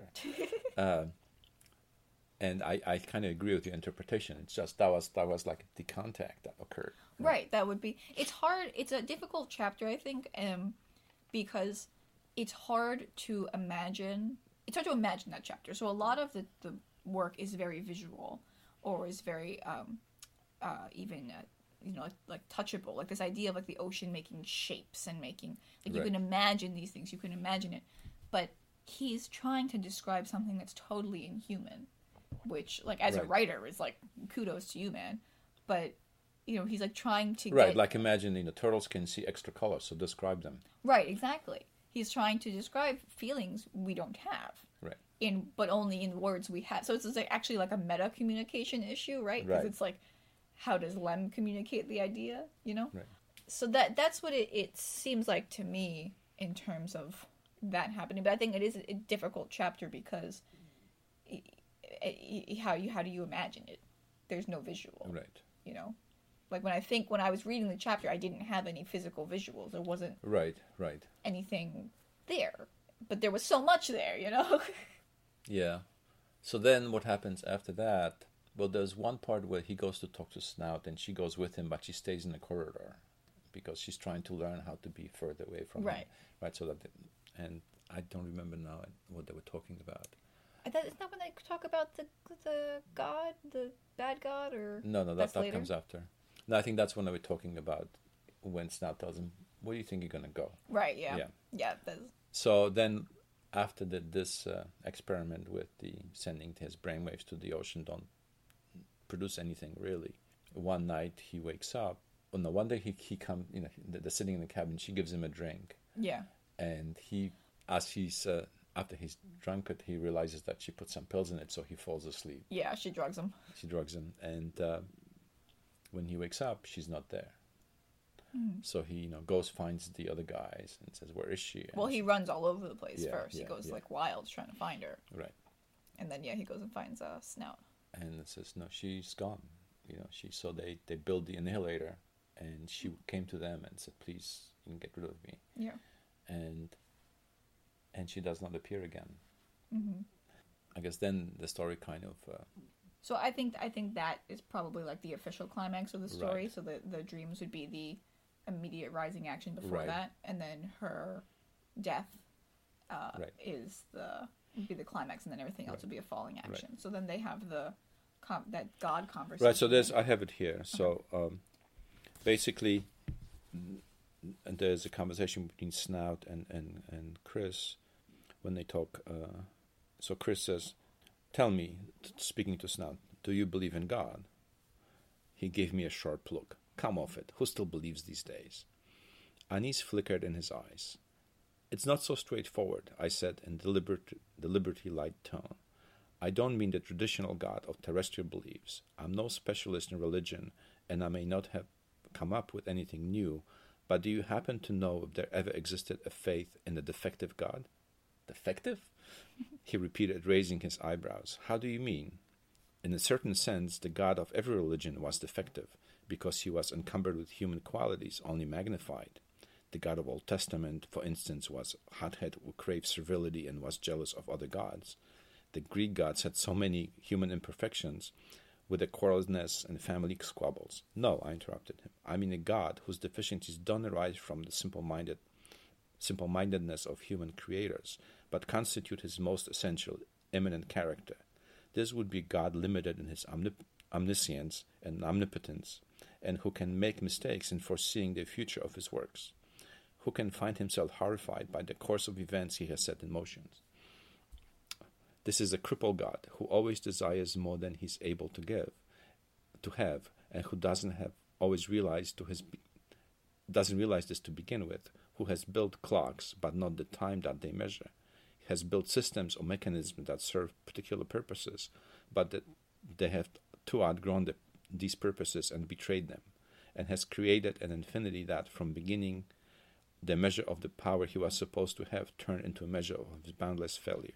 And I kind of agree with your interpretation. It's just that was like the contact that occurred. Right, that would be... It's hard. It's a difficult chapter, I think, because it's hard to imagine... It's hard to imagine that chapter. So a lot of the work is very visual, or is very even like touchable. Like this idea of like the ocean making shapes and making you can imagine these things. You can imagine it, but he's trying to describe something that's totally inhuman, which like as a writer is like kudos to you, man. But he's like trying to like imagine turtles can see extra colors, so describe them. Right, exactly. He's trying to describe feelings we don't have. Right. But only in words we have. So it's like actually like a meta communication issue, right? Because it's like, how does Lem communicate the idea? Right. So that's what it seems like to me in terms of that happening. But I think it is a difficult chapter because how do you imagine it? There's no visual. Right. Like when I was reading the chapter, I didn't have any physical visuals. There wasn't right anything there, but there was so much there. Yeah. So then what happens after that? Well, there's one part where he goes to talk to Snout, and she goes with him, but she stays in the corridor because she's trying to learn how to be further away from him. Right. So and I don't remember now what they were talking about. Isn't that when they talk about the god, the bad god, or no, that comes after. No, I think that's when they were talking about when Snout tells him, "Where do you think you're gonna go?" Right. Yeah. So then, after this experiment with the sending his brainwaves to the ocean don't produce anything really. One night he wakes up. Oh no! One day he comes. They're sitting in the cabin. She gives him a drink. Yeah. And after he's drunk it, he realizes that she put some pills in it, so he falls asleep. Yeah, she drugs him. And when he wakes up, she's not there. So he, goes, finds the other guys and says, "Where is she?" And Well, he runs all over the place first. He yeah, goes yeah. like wild trying to find her. Right. And then, he goes and finds Snout. And it says, no, she's gone. So they built the annihilator, and she came to them and said, "Please, get rid of me." Yeah. And she does not appear again. Mm-hmm. I guess then the story kind of So I think that is probably like the official climax of the story. Right. So the dreams would be the immediate rising action before Right. that, and then her death Right. would be the climax, and then everything else Right. would be a falling action. Right. So then they have that God conversation. right. So I have it here. So basically, there's a conversation between Snout and Chris when they talk. So Chris says, "Tell me," speaking to Snout, "do you believe in God?" He gave me a sharp look. "Come off it. Who still believes these days?" Unease flickered in his eyes. "It's not so straightforward," I said in deliberately light tone. "I don't mean the traditional God of terrestrial beliefs. I'm no specialist in religion, and I may not have come up with anything new, but do you happen to know if there ever existed a faith in a defective God?" "Defective?" he repeated, raising his eyebrows. "How do you mean?" "In a certain sense, the God of every religion was defective, because he was encumbered with human qualities, only magnified. The God of Old Testament, for instance, was hothead who craved servility and was jealous of other gods. The Greek gods had so many human imperfections, with their quarrelsness and family squabbles." "No," I interrupted him. "I mean a God whose deficiencies don't arise from the simple-mindedness of human creators, but constitute his most essential, immanent character. This would be God limited in his omniscience and omnipotence, and who can make mistakes in foreseeing the future of his works, who can find himself horrified by the course of events he has set in motion. This is a crippled God who always desires more than he's able to have, and who doesn't realize this to begin with, who has built clocks, but not the time that they measure, has built systems or mechanisms that serve particular purposes, but that they have too outgrown these purposes and betrayed them, and has created an infinity that, from beginning, the measure of the power he was supposed to have turned into a measure of his boundless failure."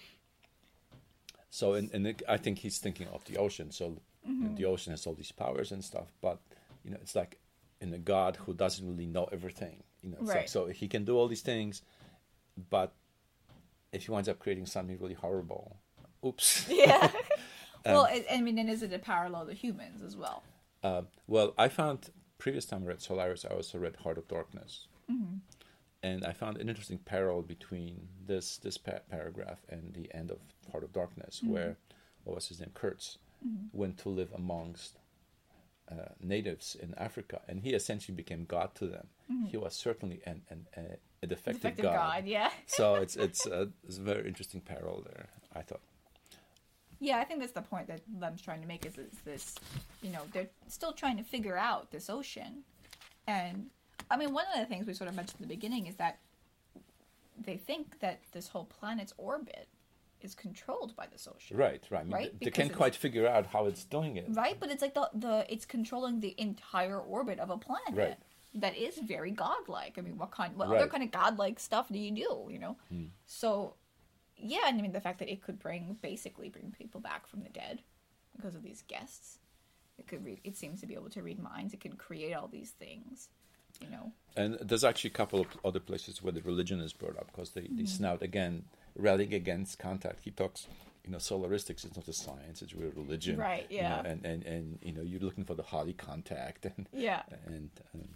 So I think he's thinking of the ocean. So the ocean has all these powers and stuff, but it's like in a God who doesn't really know everything. It's Right. like, so he can do all these things, but if he winds up creating something really horrible, oops. Yeah. Well, and is it a parallel to humans as well? Well, I found previous time I read Solaris, I also read Heart of Darkness, and I found an interesting parallel between this paragraph and the end of Heart of Darkness, where what was his name, Kurtz, went to live amongst natives in Africa, and he essentially became God to them. He was certainly a defective God. Yeah. So it's a very interesting parallel there, I thought. Yeah, I think that's the point that Lem's trying to make is this, they're still trying to figure out this ocean. And, I mean, one of the things we sort of mentioned in the beginning is that they think that this whole planet's orbit is controlled by this ocean. Right. I mean, Right? they Because can't it's- quite figure out how it's doing it. Right? But it's like it's controlling the entire orbit of a planet. Right. That is very godlike. I mean, what other Right. kind of godlike stuff do you do, So, yeah, and I mean, the fact that it could basically bring people back from the dead because of these guests. It seems to be able to read minds. It can create all these things, And there's actually a couple of other places where the religion is brought up, because they Snout, again, rallying against contact. He talks, solaristics is not a science, it's real religion. Right, yeah. And you're looking for the Hadi contact. And, Yeah. And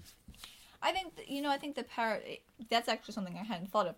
I think, that's actually something I hadn't thought of.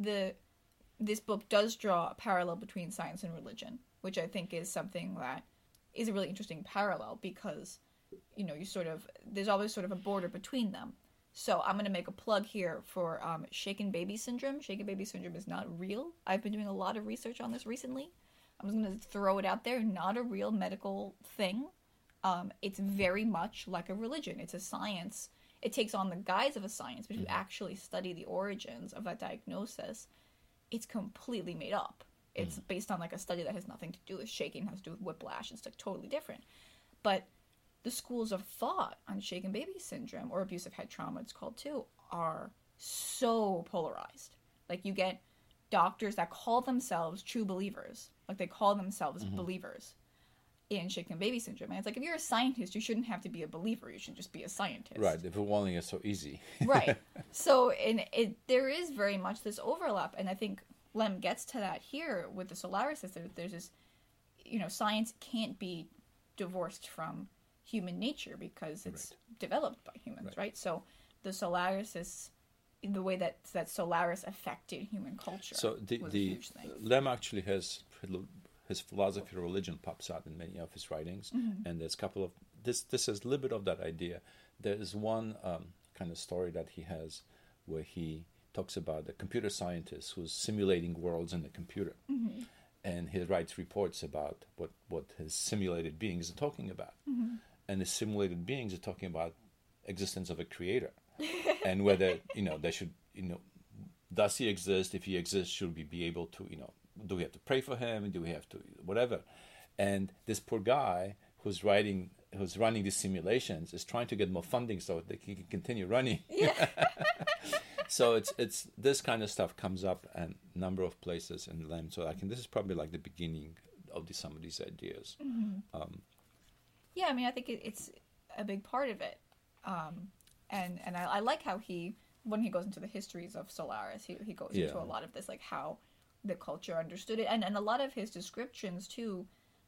This book does draw a parallel between science and religion, which I think is something that is a really interesting parallel because, there's always sort of a border between them. So I'm going to make a plug here for shaken baby syndrome. Shaken baby syndrome is not real. I've been doing a lot of research on this recently. I'm just going to throw it out there. Not a real medical thing. It's very much like a religion. It's a science. It takes on the guise of a science, but if you actually study the origins of that diagnosis, it's completely made up. It's based on like a study that has nothing to do with shaking, has to do with whiplash. It's like totally different. But the schools of thought on shaken baby syndrome, or abusive head trauma, it's called too, are so polarized. Like, you get doctors that call themselves true believers. Like, they call themselves believers in shaken baby syndrome. And it's like, if you're a scientist, you shouldn't have to be a believer. You should just be a scientist. Right. If walling is so easy. Right. So there is very much this overlap. And I think Lem gets to that here with the Solaris system. There's this, science can't be divorced from human nature because it's developed by humans, right? So the Solaris is the way that Solaris affected human culture. So was a huge thing. Lem actually has his philosophy of religion pops out in many of his writings, and there's a couple of this is a little bit of that idea. There is one kind of story that he has where he talks about a computer scientist who's simulating worlds in the computer, and he writes reports about what his simulated beings are talking about, and the simulated beings are talking about existence of a creator, and whether they should does he exist? If he exists, should we be able to do we have to pray for him? Do we have to whatever? And this poor guy who's running these simulations is trying to get more funding so that he can continue running. Yeah. So it's this kind of stuff comes up in a number of places in Lem. So this is probably like the beginning of some of these ideas. Yeah, I mean, I think it's a big part of it. And I like how when he goes into the histories of Solaris, he goes into a lot of this, like how the culture understood it, and a lot of his descriptions too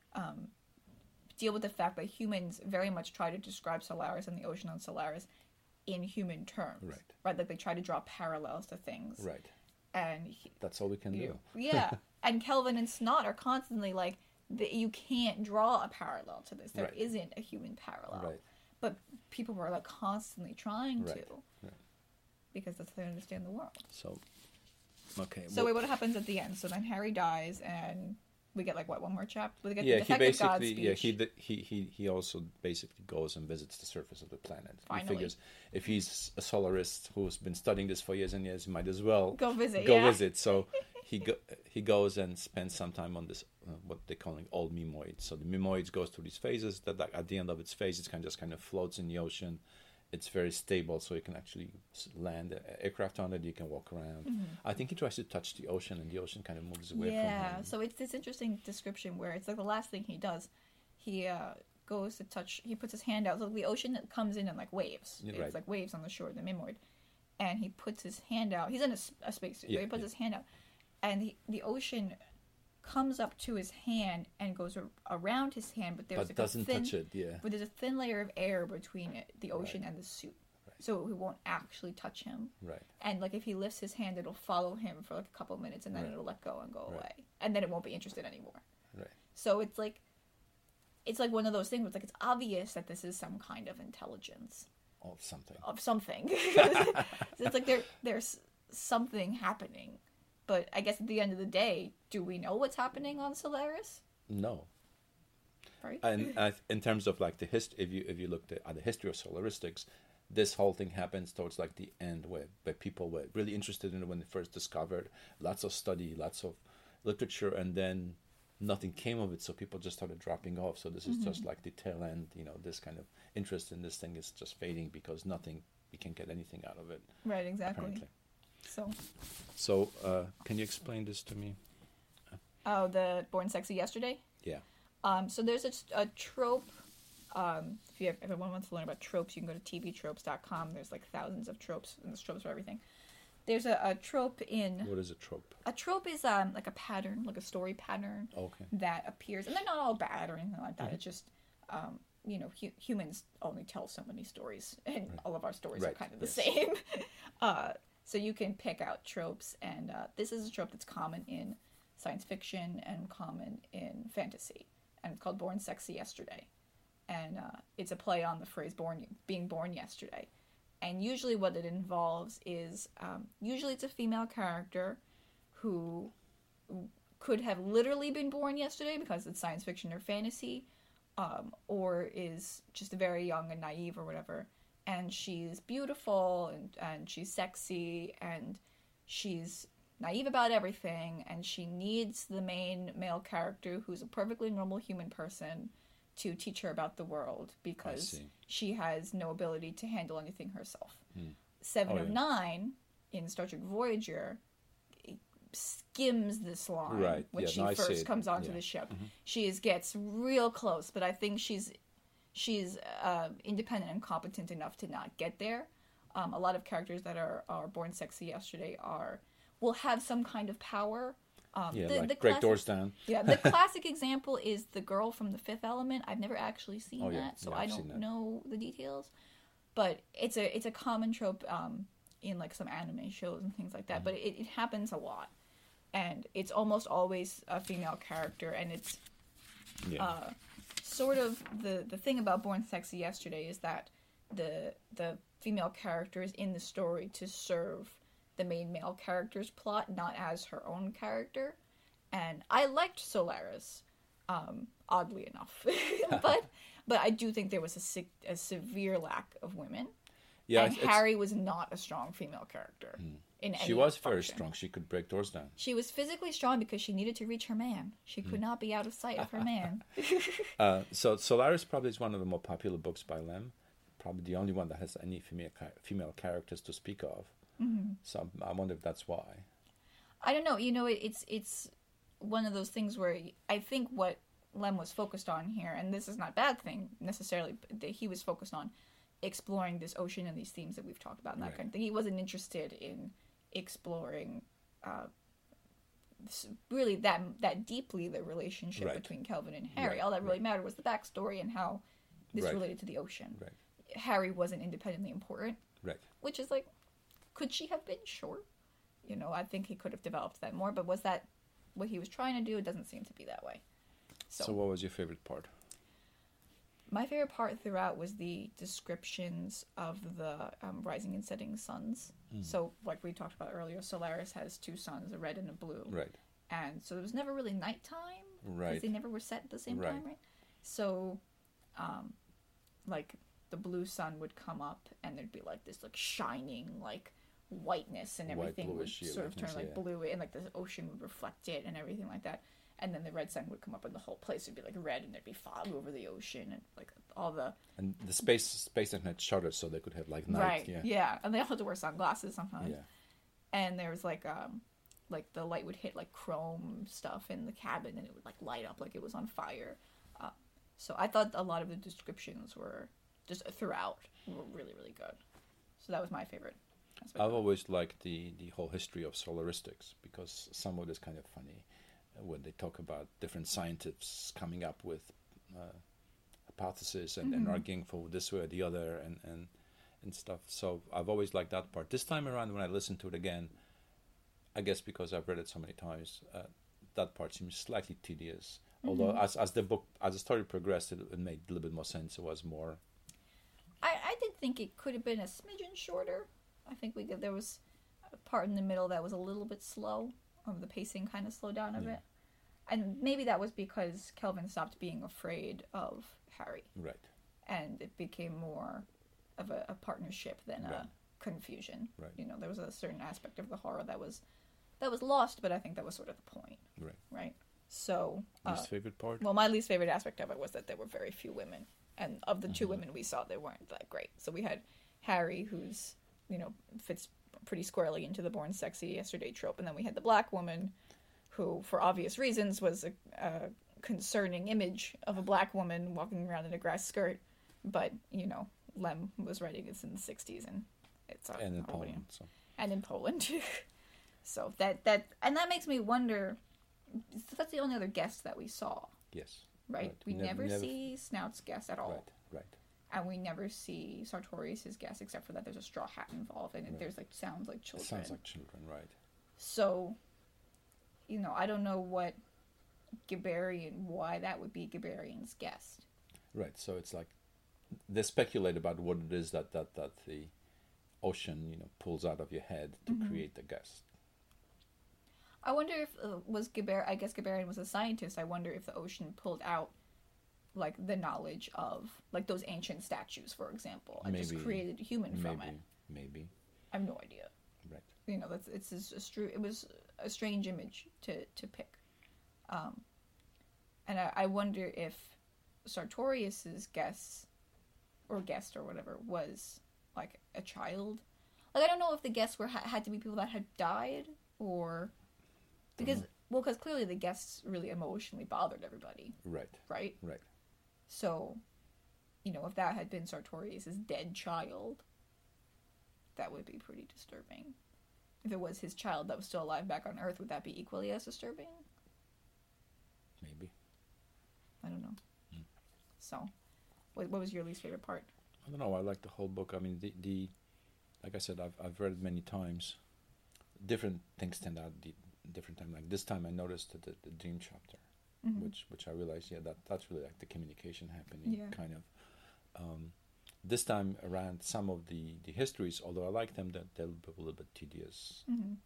deal with the fact that humans very much try to describe Solaris and the ocean on Solaris in human terms, right? Like they try to draw parallels to things, right? And that's all we can do. Yeah, and Kelvin and Snott are constantly like, you can't draw a parallel to this. There isn't a human parallel, right? But people were like constantly trying to, because that's how they understand the world. So. Okay. So what happens at the end? So then Harry dies, and we get one more chapter. We get the defective God speech. He also basically goes and visits the surface of the planet. Finally. He figures if he's a solarist who's been studying this for years and years, he might as well go visit. So he goes and spends some time on this what they're calling old Mimoid. So the Mimoid goes through these phases that at the end of its phase, it just kind of floats in the ocean. It's very stable, so you can actually land an aircraft on it. You can walk around. I think he tries to touch the ocean, and the ocean kind of moves away from him. Yeah, so it's this interesting description where it's like the last thing he does. He goes to touch. He puts his hand out. So the ocean comes in like waves. It's like waves on the shore of the Mimoid, and he puts his hand out. He's in a spacesuit. He puts his hand out, and the ocean comes up to his hand and goes around his hand, but there's doesn't touch it. Yeah. But there's a thin layer of air between the ocean and the suit, so it won't actually touch him. Right. And if he lifts his hand, it'll follow him for a couple of minutes, and then it'll let go and go away, and then it won't be interested anymore. Right. So it's like one of those things where it's obvious that this is some kind of intelligence of something. So it's like there's something happening. But I guess at the end of the day, do we know what's happening on Solaris? No. Right. And in terms of the history, if you look at the history of solaristics, this whole thing happens towards the end where people were really interested in it when they first discovered. Lots of study, lots of literature, and then nothing came of it. So people just started dropping off. So this is just the tail end. This kind of interest in this thing is just fading because we can't get anything out of it. Right. Exactly. Apparently. So, can you explain this to me? Oh, the Born Sexy Yesterday? Yeah. So there's a trope. If everyone wants to learn about tropes, you can go to tvtropes.com. There's thousands of tropes, and there's tropes for everything. There's a trope in... What is a trope? A trope is a pattern, a story pattern that appears. And they're not all bad or anything like that. It's just, humans only tell so many stories, and all of our stories are kind of the same. So you can pick out tropes, and this is a trope that's common in science fiction and common in fantasy, and it's called Born Sexy Yesterday. And it's a play on the phrase being born yesterday. And usually what it involves is, usually it's a female character who could have literally been born yesterday because it's science fiction or fantasy, or is just very young and naive or whatever. And she's beautiful, and she's sexy, and she's naive about everything, and she needs the main male character who's a perfectly normal human person to teach her about the world because see. she has no ability to handle anything herself. Hmm. Seven Oh, of yeah. Nine in Star Trek Voyager skims this line Right, when yeah, she no, I see first it. comes onto Yeah. the ship. Gets real close, but I think she's independent and competent enough to not get there. A lot of characters that are born sexy yesterday will have some kind of power. Yeah, the break classic- doors down. Yeah, the classic example is the girl from The Fifth Element. I've never actually seen Oh, yeah. that, so Yeah, I I've seen don't that. know the details. But it's a common trope in like some anime shows and things like that. Mm-hmm. But it happens a lot, and it's almost always a female character, and it's Yeah. sort of the thing about Born Sexy Yesterday is that the female character is in the story to serve the main male character's plot, not as her own character. And I liked Solaris, oddly enough, but I do think there was a severe lack of women. Yeah, And Harry was not a strong female character. In she any was very function. strong. She could break doors down. She was physically strong because she needed to reach her man. She could not be out of sight of her man. So Solaris probably is one of the more popular books by Lem. Probably the only one that has any female characters to speak of. Mm-hmm. So I wonder if that's why. I don't know. It's one of those things where I think what Lem was focused on here, and this is not a bad thing necessarily, but that he was focused on exploring this ocean and these themes that we've talked about and that Right. kind of thing. He wasn't interested in exploring really that deeply the relationship Right. between Kelvin and Harry. Right, All that really right. mattered was the backstory and how this Right. related to the ocean. Right. Harry wasn't independently important, Right. which is like, could she have been? Sure. I think he could have developed that more, but was that what he was trying to do? It doesn't seem to be that way. So what was your favorite part? My favorite part throughout was the descriptions of the rising and setting suns. So, like we talked about earlier, Solaris has two suns, a red and a blue. Right. And so it was never really nighttime. Right. Because they never were set at the same Right. time, right? So, like, the blue sun would come up and there'd be, like, this, like, shining, like, whiteness and White, everything would bluish, yeah, sort of turn, whiteness, like, yeah. blue, and, like, the ocean would reflect it and everything like that. And then the red sun would come up and the whole place would be, like, red and there'd be fog over the ocean and, like, all the... And the space had shutters so they could have like night. Right, Yeah. And they all had to wear sunglasses sometimes. Yeah. And there was, like the light would hit, like, chrome stuff in the cabin and it would, like, light up like it was on fire. So I thought a lot of the descriptions were just throughout were really, really good. So that was my favorite aspect. I've always liked the whole history of solaristics because some of it is kind of funny when they talk about different scientists coming up with hypotheses and arguing for this way or the other and stuff. So I've always liked that part. This time around when I listened to it again, I guess because I've read it so many times, that part seems slightly tedious. Although as the story progressed, it made a little bit more sense. It was more... I did think it could have been a smidgen shorter. I think there was a part in the middle that was a little bit slow. The pacing kind of slowed down a bit. And maybe that was because Kelvin stopped being afraid of Harry. Right. And it became more of a partnership than Right. a confusion. Right. There was a certain aspect of the horror that was lost, but I think that was sort of the point. Right. Right? So, Least favorite part? well, my least favorite aspect of it was that there were very few women. And of the two women we saw, they weren't that great. So we had Harry, who's, fits pretty squarely into the Born Sexy Yesterday trope. And then we had the black woman, who, for obvious reasons, was a concerning image of a black woman walking around in a grass skirt. But, Lem was writing this in the 60s, and it's... And in Poland. So. And in Poland. So that makes me wonder... That's the only other guest that we saw, Yes. right? We never see Snout's guest at all. Right. And we never see Sartorius' guest, except for that there's a straw hat involved, and there's, like, sounds like children. Sounds like children, right. So, I don't know why that would be Gibarian's guest. Right, so it's like they speculate about what it is that the ocean, pulls out of your head to create the guest. I wonder if I guess Gibarian was a scientist. I wonder if the ocean pulled out, like, the knowledge of, like, those ancient statues, for example, and just created a human from it. Maybe. I have no idea. Right. It was a strange image to pick. And I wonder if Sartorius's guest or whatever was like a child. Like I don't know if the guests had to be people that had died or because clearly the guests really emotionally bothered everybody. Right. Right? Right. So, if that had been Sartorius's dead child, that would be pretty disturbing. If it was his child that was still alive back on Earth, would that be equally as disturbing? Maybe. I don't know. So, what was your least favorite part? I don't know. I like the whole book. I mean, the like I said, I've read it many times. Different things stand out different time. Like this time, I noticed the dream chapter, which I realized, that's really like the communication happening, kind of. This time around, some of the histories, although I like them, that they'll be a little bit tedious.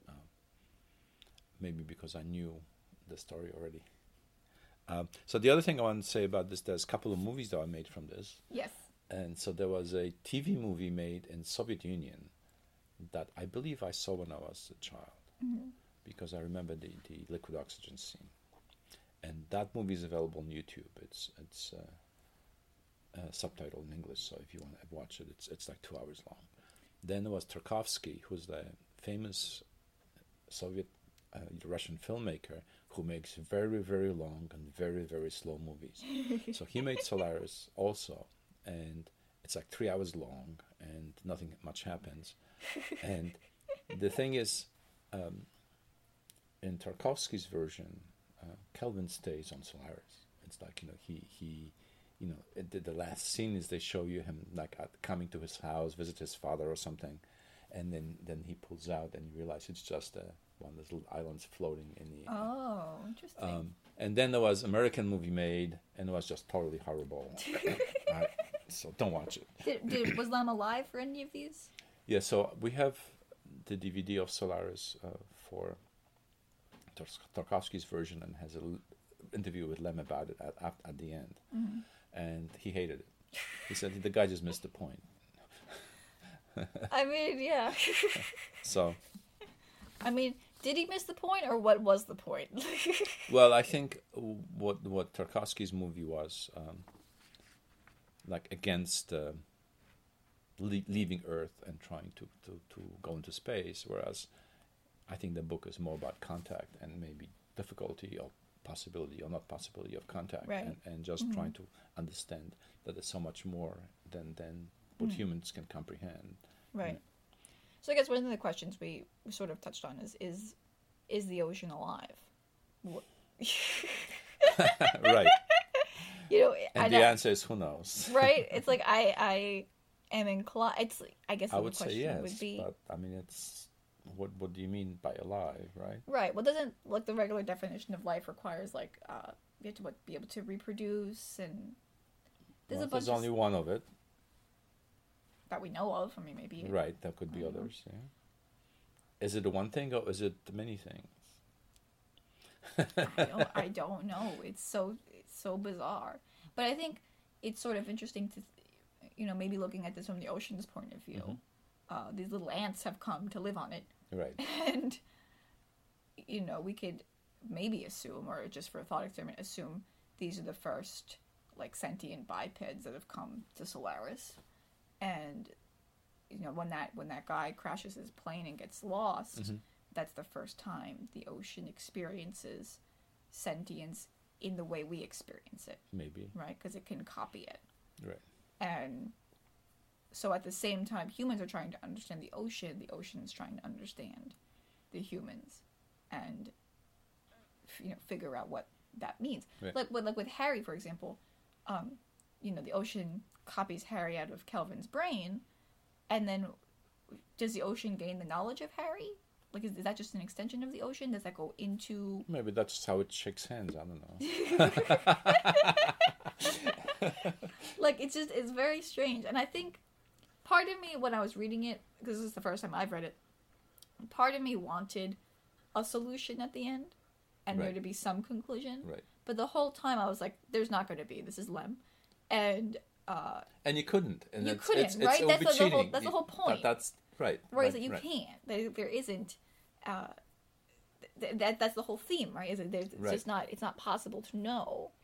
Maybe because I knew the story already. So the other thing I want to say about this, there's a couple of movies that I made from this. Yes. And so there was a TV movie made in Soviet Union that I believe I saw when I was a child, because I remember the liquid oxygen scene. And that movie is available on YouTube. It's subtitled in English, so if you want to watch it, it's like 2 hours long. Then there was Tarkovsky, who's the famous Soviet Russian filmmaker who makes very, very long and very, very slow movies. So he made Solaris also, and it's like 3 hours long, and nothing much happens. And the thing is, in Tarkovsky's version, Kelvin stays on Solaris. It's like, he the last scene is they show you him like coming to his house, visit his father or something, and then he pulls out and you realize it's just one of those little islands floating in the. Oh, interesting. And then there was American movie made, and it was just totally horrible. So don't watch it. Was Lam alive for any of these? Yeah, so we have the DVD of Solaris for Tarkovsky's version, and has an interview with Lem about it at the end. And he hated it. He said the guy just missed the point. I mean, yeah. So. I mean, did he miss the point, or what was the point? Well, I think what Tarkovsky's movie was, like against leaving Earth and trying to go into space, whereas I think the book is more about contact and maybe difficulty or possibility or not possibility of contact, right. and just trying to understand that there's so much more than what humans can comprehend. Right. So I guess one of the questions we sort of touched on is the ocean alive? Right. And the know, answer is who knows. Right? It's like I am inclined. It's I guess I the would question say yes, would be. but I mean, it's what do you mean by alive, right? Right. Well, doesn't the regular definition of life requires you have to be able to reproduce, and there's only one of it that we know of. I mean, maybe right. There could be others. Yeah. Is it the one thing or is it the many things? I don't know. It's so bizarre. But I think it's sort of interesting to, maybe looking at this from the ocean's point of view. These little ants have come to live on it. Right. And, we could maybe assume, or just for a thought experiment, assume these are the first, sentient bipeds that have come to Solaris. And, when that guy crashes his plane and gets lost, that's the first time the ocean experiences sentience in the way we experience it. Maybe. Right? Because it can copy it. Right. And so at the same time, humans are trying to understand the ocean is trying to understand the humans and, figure out what that means. Right. Like with Harry, for example, the ocean copies Harry out of Kelvin's brain, and then does the ocean gain the knowledge of Harry? Is that just an extension of the ocean? Does that go into... Maybe that's how it shakes hands. I don't know. It's very strange. And I think part of me, when I was reading it, because this is the first time I've read it, part of me wanted a solution at the end and there to be some conclusion. Right. But the whole time I was like, there's not going to be. This is Lem. And you couldn't. And you couldn't, right? That's the whole point. That's right. Right, that you can't. There isn't... that's the whole theme, right? It's just not. It's not possible to know. Right.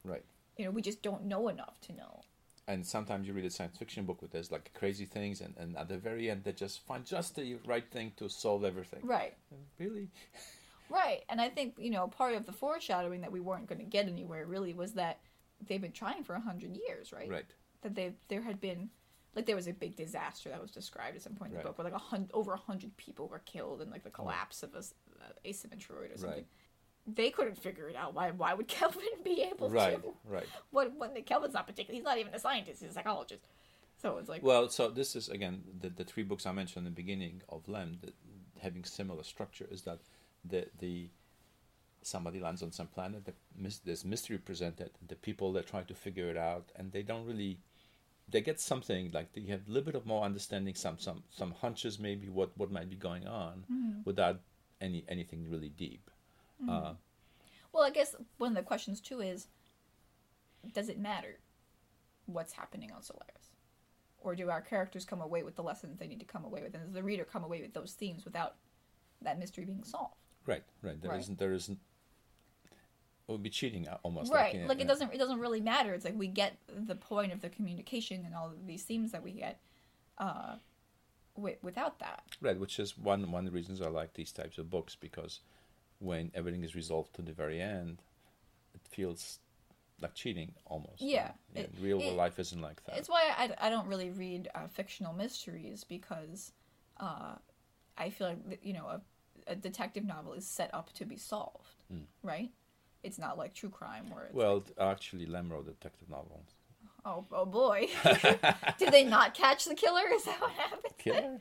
we just don't know enough to know. And sometimes you read a science fiction book where there's like crazy things, and at the very end they just find just the right thing to solve everything. Right. Really? Right. And I think, part of the foreshadowing that we weren't going to get anywhere really was that they've been trying for 100 years, right? Right. That there had been, like, there was a big disaster that was described at some point in the Right. book where like over 100 people were killed in like the collapse of a asteroid or something. Right. They couldn't figure it out. Why would Kelvin be able Right. to? Right. When Kelvin's not particularly, he's not even a scientist, he's a psychologist. So it's like, Well, so this is again the three books I mentioned in the beginning of Lem, having similar structure, is that the somebody lands on some planet, there's mystery presented, the people that try to figure it out, and they don't really, they get something, like they have a little bit of more understanding, some hunches maybe what might be going on, without anything really deep. well, I guess one of the questions too is, does it matter what's happening on Solaris? Or do our characters come away with the lessons they need to come away with? And does the reader come away with those themes without that mystery being solved? Right. There isn't. It would be cheating almost. Right. It doesn't really matter. It's like we get the point of the communication and all of these themes that we get without that. Right, which is one of the reasons I like these types of books, because when everything is resolved to the very end, it feels like cheating almost. Yeah. Real life isn't like that. It's why I don't really read fictional mysteries, because I feel like, a detective novel is set up to be solved, right? It's not like true crime where it's actually, Lem wrote a detective novel. Oh boy. Did they not catch the killer? Is that what happened? Killer?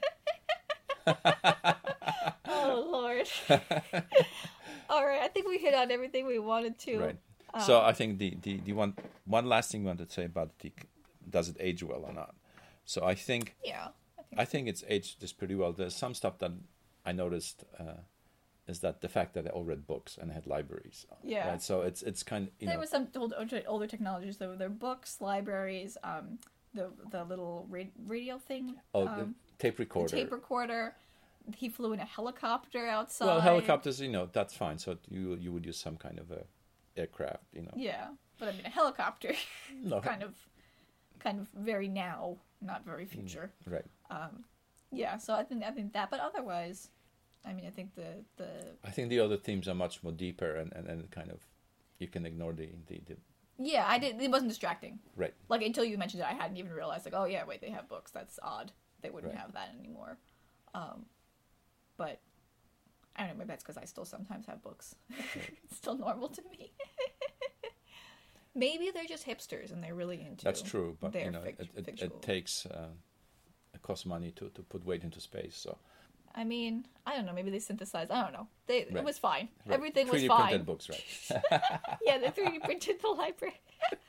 Oh, Lord. All right, I think we hit on everything we wanted to. Right. So I think the one last thing we wanted to say about does it age well or not? So I think I think it's aged just pretty well. There's some stuff that I noticed is that the fact that I all read books and had libraries. Yeah. Right? So it's kind of there was some older technologies. So there were books, libraries, the little radio thing. The tape recorder. The tape recorder. He flew in a helicopter outside. Well, helicopters, that's fine. So you would use some kind of a aircraft, Yeah, but I mean a helicopter. No. kind of very now, not very future. Right. Yeah, so I think that, but otherwise, I mean, I think the I think the other themes are much more deeper and kind of, you can ignore the yeah, it wasn't distracting. Right. Like, until you mentioned it, I hadn't even realized, like, oh yeah, wait, they have books. That's odd. They wouldn't Right. have that anymore. But I don't know, maybe that's because I still sometimes have books. It's still normal to me. Maybe they're just hipsters and they're really into. That's true, but their it takes it costs money to put weight into space. So I mean, I don't know. Maybe they synthesized. I don't know. It Right. was fine. Right. Everything was 3D fine. printed books, right? Yeah, they 3D printed the library.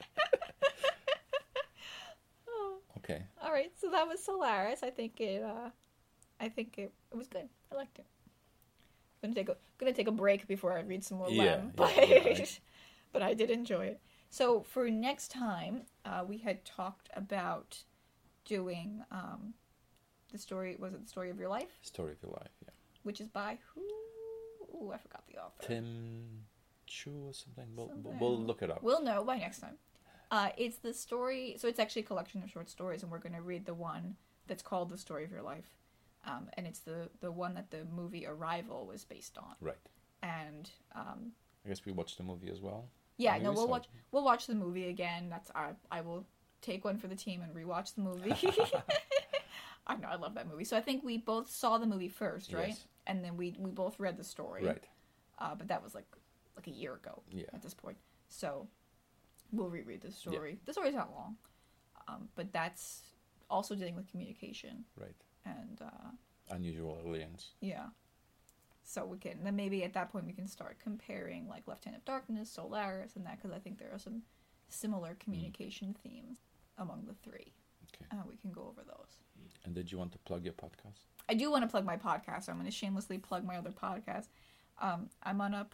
Okay. All right, so that was Solaris. I think it was good. I liked it. Gonna take a break before I read some more Lem, but but I did enjoy it. So for next time, we had talked about doing the story. Was it The Story of Your Life? Story of Your Life, yeah. Which is by who? Ooh, I forgot the author. Tim Chu or something. Something. We'll look it up. We'll know by next time. It's the story. So it's actually a collection of short stories, and we're going to read the one that's called The Story of Your Life. And it's the one that the movie Arrival was based on. Right. And I guess we watched the movie as well. yeah, Maybe no, so. we'll watch the movie again. That's I will take one for the team and rewatch the movie. I know, I love that movie. So I think we both saw the movie first, right? Yes. And then we both read the story. Right. But that was like a year ago. Yeah. At this point, so we'll reread the story. The story's not long, but that's also dealing with communication. Right. And Unusual aliens. yeah, so we can then maybe at that point we can start comparing like Lieutenant of Darkness, Solaris, and that, because I think there are some similar communication themes among the three. Okay. We can go over those. And did you want to plug your podcast? I do want to plug my podcast. I'm going to shamelessly plug my other podcast. I'm on a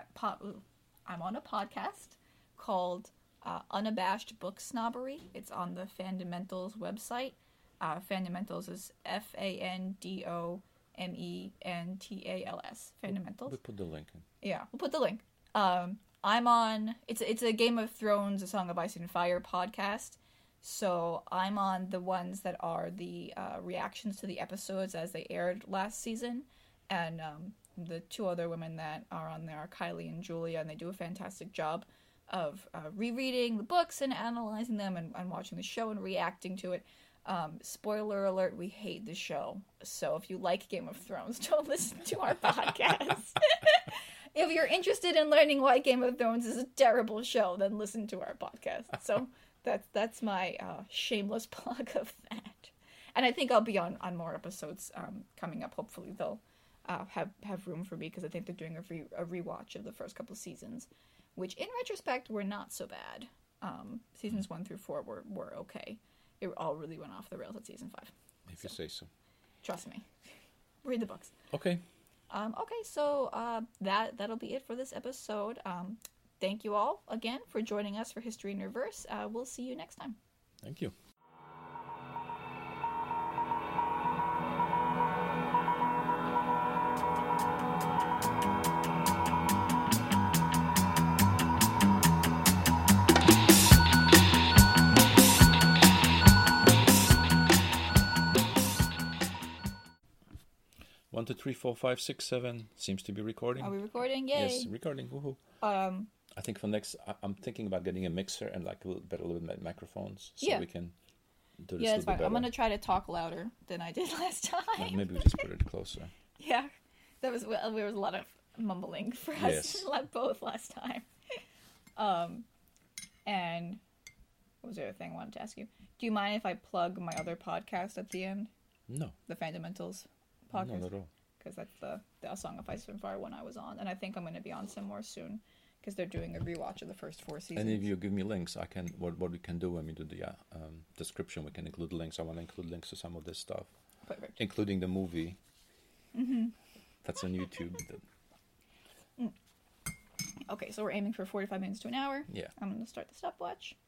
podcast called Unabashed Book Snobbery. It's on the Fandamentals website. Fandamentals is Fandomentals. Fandamentals. We put the link in. Yeah, we'll put the link. I'm on. It's a Game of Thrones, A Song of Ice and Fire podcast. So I'm on the ones that are the reactions to the episodes as they aired last season, and the two other women that are on there are Kylie and Julia, and they do a fantastic job of rereading the books and analyzing them and watching the show and reacting to it. Spoiler alert, we hate the show. So if you like Game of Thrones, don't listen to our podcast. If you're interested in learning why Game of Thrones is a terrible show, then listen to our podcast. So that's my shameless plug of that. And I think I'll be on more episodes coming up. Hopefully they'll have room for me, because I think they're doing a rewatch of the first couple of seasons, which in retrospect were not so bad. Seasons 1 through 4 were okay. It all really went off the rails at season 5. If you say so. Trust me. Read the books. Okay. Okay, so that'll be it for this episode. Thank you all again for joining us for History in Reverse. We'll see you next time. Thank you. One, two, three, four, five, six, 7 seems to be recording. Are we recording? Yay! Yes, recording. Woohoo! I think for next, I'm thinking about getting a mixer and like a little bit microphones, so we can do this. Yeah, it's fine. I'm gonna try to talk louder than I did last time. Well, maybe we just put it closer. Yeah, there was a lot of mumbling for us both last time. And what was the other thing I wanted to ask you? Do you mind if I plug my other podcast at the end? No. The Fundamentals podcast? Not at all. Because that's the A Song of Ice and Fire one I was on, and I think I'm going to be on some more soon, because they're doing a rewatch of the first 4 seasons. And if you give me links, I can. What we can do when we do the description, we can include links. I want to include links to some of this stuff, Perfect. including the movie. That's on YouTube. Okay, so we're aiming for 45 minutes to an hour. Yeah. I'm going to start the stopwatch.